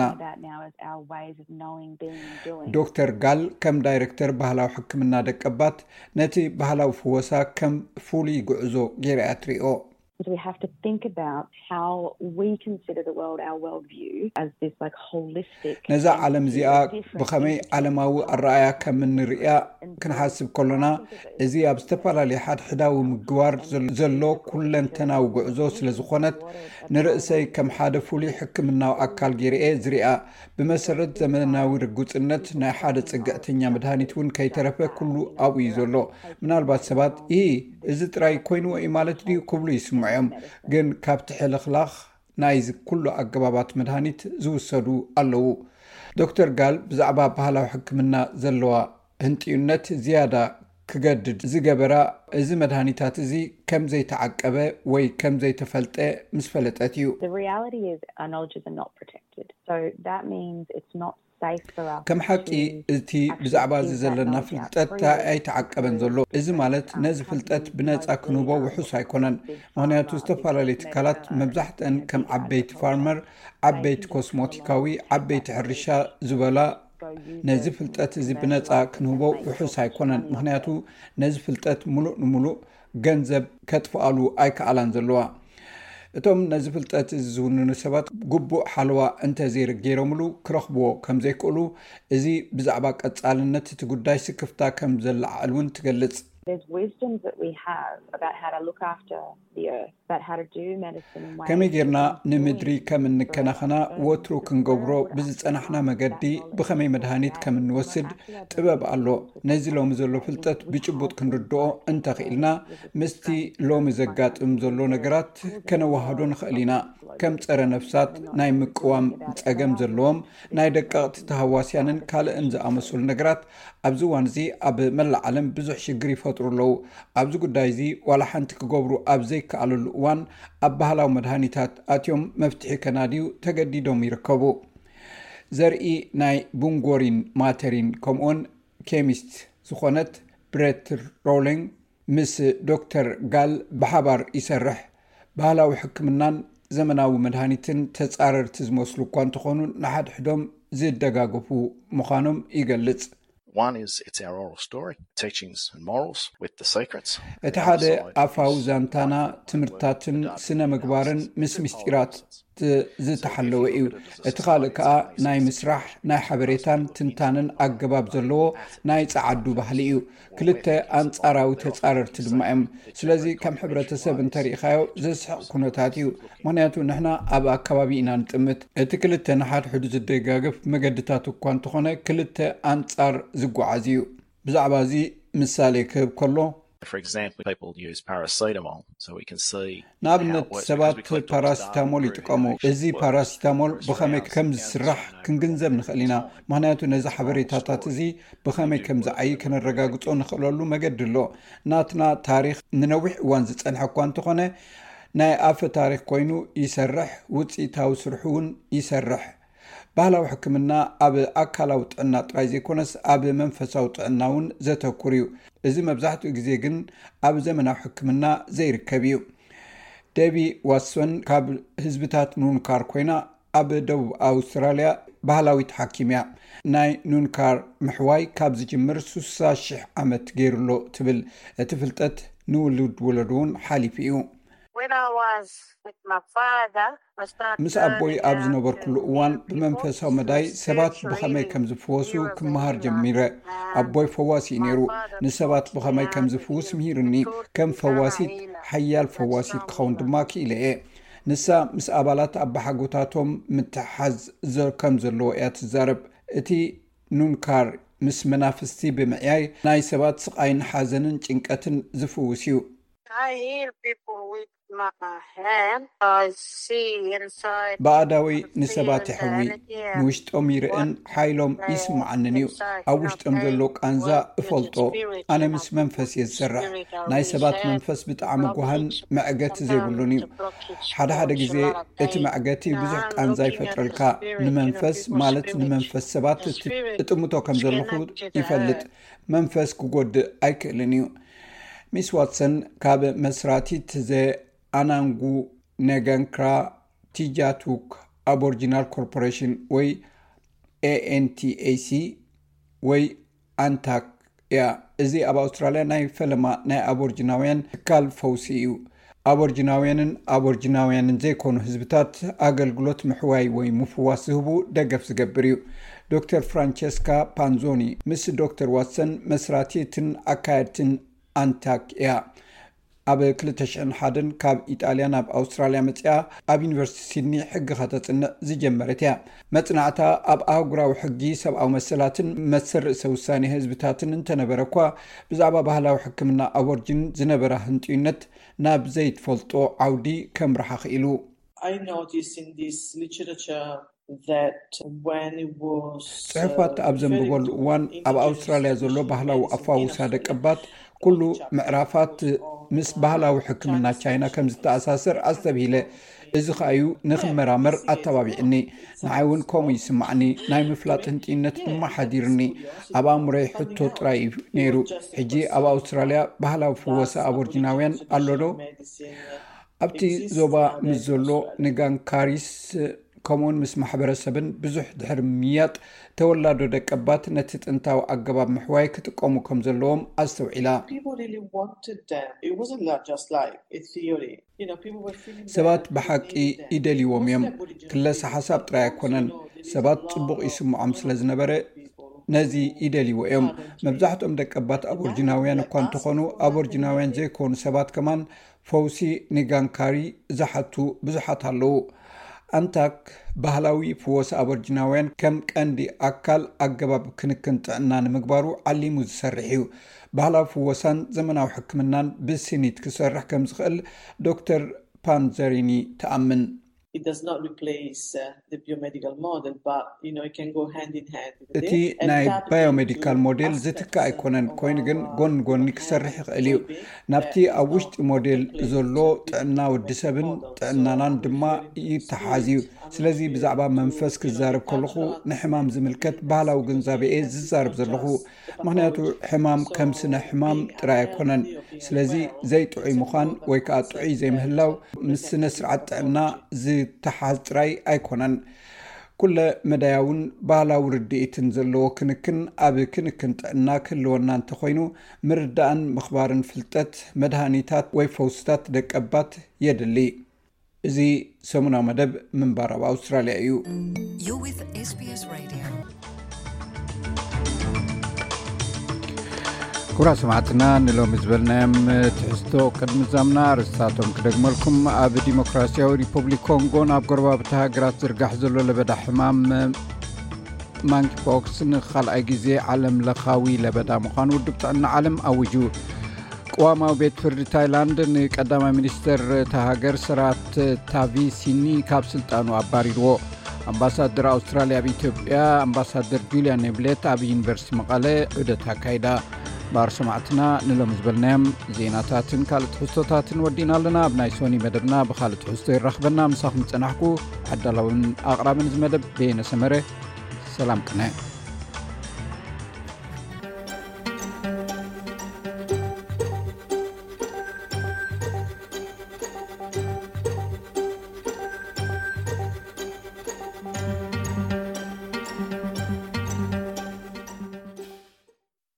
ዶክተር ጋል ከም ዳይሬክተር ባህላዊ ሕክምና ደቀባት ነቲ ባህላዊ ፍወሳ ከም ፍሉይ ጉዕዞ ጌርያ ትሪኦ So we have to think about how we consider the world, our worldview, as this like holistic. ነዛ ዓለም እዚኣ ብኸመይ ዓለማዊ ኣረኣያ ከም እንሪኣ ክንሓስብ ከለና እዚ ኣብ ዝተፈላለዩ ሓድሕዳዊ ምግባር ዘሎ ኩለንተናዊ ጉዕዞ ስለ ዝኾነት ንርእሰይ ከም ሓደ ፍሉይ ሕክምናዊ ኣካል ጌርኤ ዝሪኣ ብመሰረት ዘመናዊ ርጉፅነት ናይ ሓደ ጽግዕተኛ መድሃኒት እውን ከይተረፈ ኩሉ ኣብኡ እዩ ዘሎ ምናልባት ሰባት ይ እዚ ጥራይ ኮይኑ እዩ ማለት ድዩ ክብሉ ይስምዑዮም ግን ካብቲ ሕልኽላኽ ናይዚ ኩሉ ኣገባባት መድሃኒት ዝውሰዱ ኣለዉ ዶክተር ጋል ብዛዕባ ባህላዊ ሕክምና ዘለዋ ህንጥዩነት ዝያዳ ክገድድ ዝገበራ እዚ መድሃኒታት እዚ ከም ዘይተዓቀበ ወይ ከም ዘይተፈልጠ ምስ ፈለጠት እዩ The reality is our knowledge is not protected. So that means it's not safe for us. ከም ሓቂ እቲ ብዛዕባ እዚ ዘለና ፍልጠት ኣይተዓቀበን ዘሎ እዚ ማለት ነዚ ፍልጠት ብነፃ ክንቦ ውሑስ ኣይኮነን ምክንያቱ ዝተፈላለዩ ትካላት መብዛሕትአን ከም ዓበይቲ ፋርመር ዓበይቲ ኮስሞቲካዊ ዓበይቲ ሕርሻ ዝበላ ነዚ ፍልጠት እዚ ብነፃ ክንቦ ውሑስ ኣይኮነን ምክንያቱ ነዚ ፍልጠት ሙሉእ ንሙሉእ ገንዘብ ከጥፍኣሉ ኣይከኣላን ዘለዋ እቶም ነዚ ፍልጠት እዚ ዝውንኑ ሰባት ጉቡእ ሓለዋ እንተዘይረገይሮምሉ ክረኽብዎ ከም ዘይክእሉ እዚ ብዛዕባ ቀጻልነት እቲ ጉዳይ ስክፍታ ከም ዘለዓል እውን ትገልጽ There's wisdom that we have about how to look after the earth, about how to do medicine in ways. ከመ ጌርና ንምድሪ ከም እንከናኸና ወትሩ ክንገብሮ ብዝጸናሕና መገዲ ብኸመይ መድሃኒት ከም እንወስድ ጥበብ ኣሎ ነዚ ሎሚ ዘሎ ፍልጠት ብጭቡጥ ክንርድኦ እንተኽኢልና ምስቲ ሎሚ ዘጋጥም ዘሎ ነገራት ከነዋህዶ ንኽእል ኢና ከም ፀረ ነፍሳት ናይ ምቅዋም ፀገም ዘለዎም ናይ ደቀቕቲ ተሃዋስያንን ካልእን ዝኣመሰሉ ነገራት ኣብዚ ዋን እዚ ኣብ መላእ ዓለም ብዙሕ ሽግር ይፈጥሩ ኣለዉ ኣብዚ ጉዳይ እዚ ዋላ ሓንቲ ክገብሩ ኣብ ዘይከኣለሉ እዋን ኣብ ባህላዊ መድሃኒታት ኣትዮም መፍትሒ ከናድዩ ተገዲዶም ይርከቡ ዘርኢ ናይ ቡንጎሪን ማተሪን ከምኡን ኬሚስት ዝኾነት ብሬት ሮሊንግ ምስ ዶክተር ጋል ብሓባር ይሰርሕ ባህላዊ ሕክምናን ዘመናዊ መድሃኒትን ተጻረርቲ ዝመስሉ እኳ እንትኾኑ ንሓድሕዶም ዝደጋገፉ ምዃኖም ይገልጽ One is it's our oral story, teachings and morals with the secrets. እቲ ሓደ ኣፋው ዛንታና ትምህርታትን ስነ ምግባርን ምስ ምስጢራት ዝተሓለወ እዩ እቲ ካልእ ከዓ ናይ ምስራሕ ናይ ሓበሬታን ትንታንን ኣገባብ ዘለዎ ናይ ጻዓዱ ባህሊ እዩ ክልተ ኣንጻራዊ ተጻረርቲ ድማ እዮም ስለዚ ከም ሕብረተሰብ እንተሪኢኻዮ ዘስሕቕ ኩነታት እዩ ምክንያቱ ንሕና ኣብ ኣከባቢ ኢና ንጥምት እቲ ክልተ ንሓድሕዱ ዝደጋገፍ መገድታት እኳ እንተኾነ ክልተ ኣንጻር ዝጓዓዝ እዩ ብዛዕባ እዚ ምሳሌ ክህብ ከሎ For example, people use paracetamol, so we can see. ናብነት ሰባት ፓራሲታሞል ይጥቀሙ እዚ ፓራሲታሞል ብኸመይ ከም ዝስራሕ ክንግንዘብ ንኽእል ኢና ምክንያቱ ነዚ ሓበሬታታት እዚ ብኸመይ ከም ዝዓይ ከነረጋግጾ ንኽእለሉ መገዲ ኣሎ ናትና ታሪክ ንነዊሕ እዋን ዝጸንሐ እኳ እንተኾነ ናይ ኣፈ ታሪክ ኮይኑ ይሰርሕ ውፅኢታዊ ስርሑ እውን ይሰርሕ ባህላዊ ሕክምና ኣብ ኣካላዊ ጥዕና ጥራይ ዘይኮነስ ኣብ መንፈሳዊ ጥዕና እውን ዘተኩር እዩ እዚ መብዛሕትኡ ግዜ ግን ኣብ ዘመናዊ ሕክምና ዘይርከብ እዩ ደቢ ዋትሰን ካብ ህዝብታት ኑንካር ኮይና ኣብ ደቡብ ኣውስትራልያ ባህላዊት ሓኪምያ ናይ ኑንካር ምሕዋይ ካብ ዝጅምር ስልሳ ሽሕ ዓመት ገይሩሎ ትብል እቲ ፍልጠት ንውሉድ ወለዱ እውን ሓሊፉ እዩ ምስ ኣቦይ ኣብ ዝነበርኩሉ እዋን ብመንፈሳዊ መዳይ ሰባት ብኸመይ ከም ዝፍወሱ ክመሃር ጀሚረ ኣቦይ ፈዋሲ ነይሩ ንሰባት ብኸመይ ከም ዝፍውስ ምሂርኒ ከም ፈዋሲት ሓያል ፈዋሲት ክኸውን ድማ ክኢለ እየ ንሳ ምስ ኣባላት ኣብ ሓጎታቶም ምትሓዝ ከም ዘለዎ እያ ትዛረብ እቲ ኑንካር ምስ መናፍስቲ ብምዕያይ ናይ ሰባት ስቃይን ሓዘንን ጭንቀትን ዝፍውስ እዩ በኣዳዊ ንሰባት ይሕዊ ንውሽጦም ይርእን ሓይሎም ይስምዓንን እዩ ኣብ ውሽጦም ዘሎ ቃንዛ እፈልጦ ኣነ ምስ መንፈስ እየ ዝሰርሕ ናይ ሰባት መንፈስ ብጣዕሚ ጓሃን መዕገቲ ዘይብሉን እዩ ሓደ ሓደ ግዜ እቲ መዕገቲ ብዙሕ ቃንዛ ይፈጥረልካ ንመንፈስ ማለት ንመንፈስ ሰባት እጥምቶ ከም ዘለኹ ይፈልጥ መንፈስ ክጎድእ ኣይክእልን እዩ ሚስ ዋትሰን ካብ መስራቲት ዘ ኣናንጉ ነጋንክራ ቲጃቱክ አቦሪጂናል ኮርፖሬሽን ወይ ኤኤንቲኤሲ ወይ አንታክ ያ እዚ ኣብ አውስትራሊያ ናይ ፈለማ ናይ አቦሪጂናውያን ትካል ፈውሲ እዩ አቦሪጂናውያንን አቦሪጂናውያንን ዘይኮኑ ህዝብታት አገልግሎት ምሕዋይ ወይ ምፍዋስ ዝህቡ ደገፍ ዝገብር እዩ ዶክተር ፍራንቸስካ ፓንዞኒ ምስ ዶክተር ዋትሰን መስራቲትን አካያድትን አንታክ ያ ኣብ ክልተ ሽሕን ሓደን ካብ ኢጣልያ ናብ ኣውስትራልያ መጽያ ኣብ ዩኒቨርሲቲ ሲድኒ ሕጊ ከተጽንዕ ዝጀመረት እያ መጽናዕታ ኣብ ኣህጉራዊ ሕጊ ሰብኣዊ መሰላትን መሰር ርእሰ ውሳኔ ህዝብታትን እንተነበረ እኳ ብዛዕባ ባህላዊ ሕክምና አቦሪጂን ዝነበረ ህንጥዩነት ናብ ዘይትፈልጦ ዓውዲ ከምርሓ ክኢሉ I noticed in this literature ፅሑፋት ኣብ ዘንብበሉ እዋን ኣብ ኣውስትራልያ ዘሎ ባህላዊ ኣፋውሳ ደቀባት ኩሉ ምዕራፋት ምስ ባህላዊ ሕክምና ቻይና ከም ዝተኣሳሰር ኣስተብሂለ እዚ ከዩ ንኽመራመር ኣተባቢዕኒ ንዓይ እውን ከምኡ ይስማዕኒ ናይ ምፍላጥ ህንጢነት ድማ ሓዲርኒ ኣብ ኣእምሮይ ሕቶ ጥራይ ነይሩ ሕጂ ኣብ ኣውስትራልያ ባህላዊ ፍወሳ ኣቦርጂናውያን ኣሎ ዶ ኣብቲ ዞባ ምስ ዘሎ ንጋንካሪስ ከምኡውን ምስ ማሕበረሰብን ብዙሕ ድሕሪ ምያጥ ተወላዶ ደቀባት ነቲ ጥንታዊ ኣገባብ ምሕዋይ ክጥቀሙ ከም ዘለዎም ኣስተውዒላ ሰባት ብሓቂ ይደልይዎም እዮም ክለሳ ሓሳብ ጥራይ ኣይኮነን ሰባት ፅቡቕ ይስምዖም ስለ ዝነበረ ነዚ ይደልይዎ እዮም መብዛሕትኦም ደቀባት ኣቦርጂናውያን እኳ እንተኾኑ ኣቦርጂናውያን ዘይኮኑ ሰባት ከማን ፈውሲ ንጋንካሪ ዝሓቱ ብዙሓት ኣለዉ ኣንታክ ባህላዊ ፍወሳ ኣቦርጂናውያን ከም ቀንዲ ኣካል ኣገባብ ክንክን ጥዕና ንምግባሩ ዓሊሙ ዝሰርሕ እዩ ባህላዊ ፍወሳን ዘመናዊ ሕክምናን ብስኒት ክሰርሕ ከም ዝኽእል ዶክተር ፓንዘሪኒ ተኣምን እቲ ናይ ባዮሜዲካል ሞዴል ዝትካ ኣይኮነን ኮይኑ ግን ጎን ጎኒ ክሰርሕ ይኽእል እዩ ናብቲ ኣብ ውሽጢ ሞዴል ዘሎ ጥዕና ወዲ ሰብን ጥዕናናን ድማ ይተሓዝዩ ስለዚ ብዛዕባ መንፈስ ክዛረብ ከለኹ ንሕማም ዝምልከት ባህላዊ ግንዛቤ ዝዛረብ ዘለኹ ምክንያቱ ሕማም ከም ስነ ሕማም ጥራይ ኣይኮነን ስለዚ ዘይጥዑይ ምዃን ወይ ከዓ ጥዑይ ዘይምህላው ምስ ስነ ስርዓት ጥዕና ዝተሓዝ ጥራይ ኣይኮነን ኩለ መዳያውን ባህላዊ ርድኢትን ዘለዎ ክንክን ኣብ ክንክን ጥዕና ክህልወና እንተኮይኑ ምርዳእን ምኽባርን ፍልጠት መድሃኒታት ወይ ፈውስታት ደቀባት የድሊ እዚ ሰሙናዊ መደብ ምንባር ኣብ ኣውስትራልያ እዩ You're with S B S Radio. ኩራ ሰማዕትና ንሎም ዝበልናዮም ትሕዝቶ ቅድሚ ዛምና ርስታቶም ክደግመልኩም ኣብ ዲሞክራሲያዊ ሪፐብሊክ ኮንጎ ናብ ጎረባብቲ ሃገራት ዝርጋሕ ዘሎ ለበዳ ሕማም ማንኪ ፖክስ ንኻልኣይ ግዜ ዓለም ለኻዊ ለበዳ ምዃኑ ውድብ ጥዕና ዓለም ኣውጁ قواماو بيت فرد تايلاند نقدام مينستر تهاجر سرات تافيسيني كاب سلطانو أباريرو أمباسادر أستراليا بإثيوبيا أمباسادر جوليان نبلت أبي يونيفرسيتي مقالة عدتها كايدا بار سمعتنا نلوم زبلنام زيناتاتن كالت حستوتاتن ودينا لنا بناي سوني مدبنا بخالت حستو الرخبنا مساخ متنحكو عدالون أغرامن زمدب بين سمره سلام كنه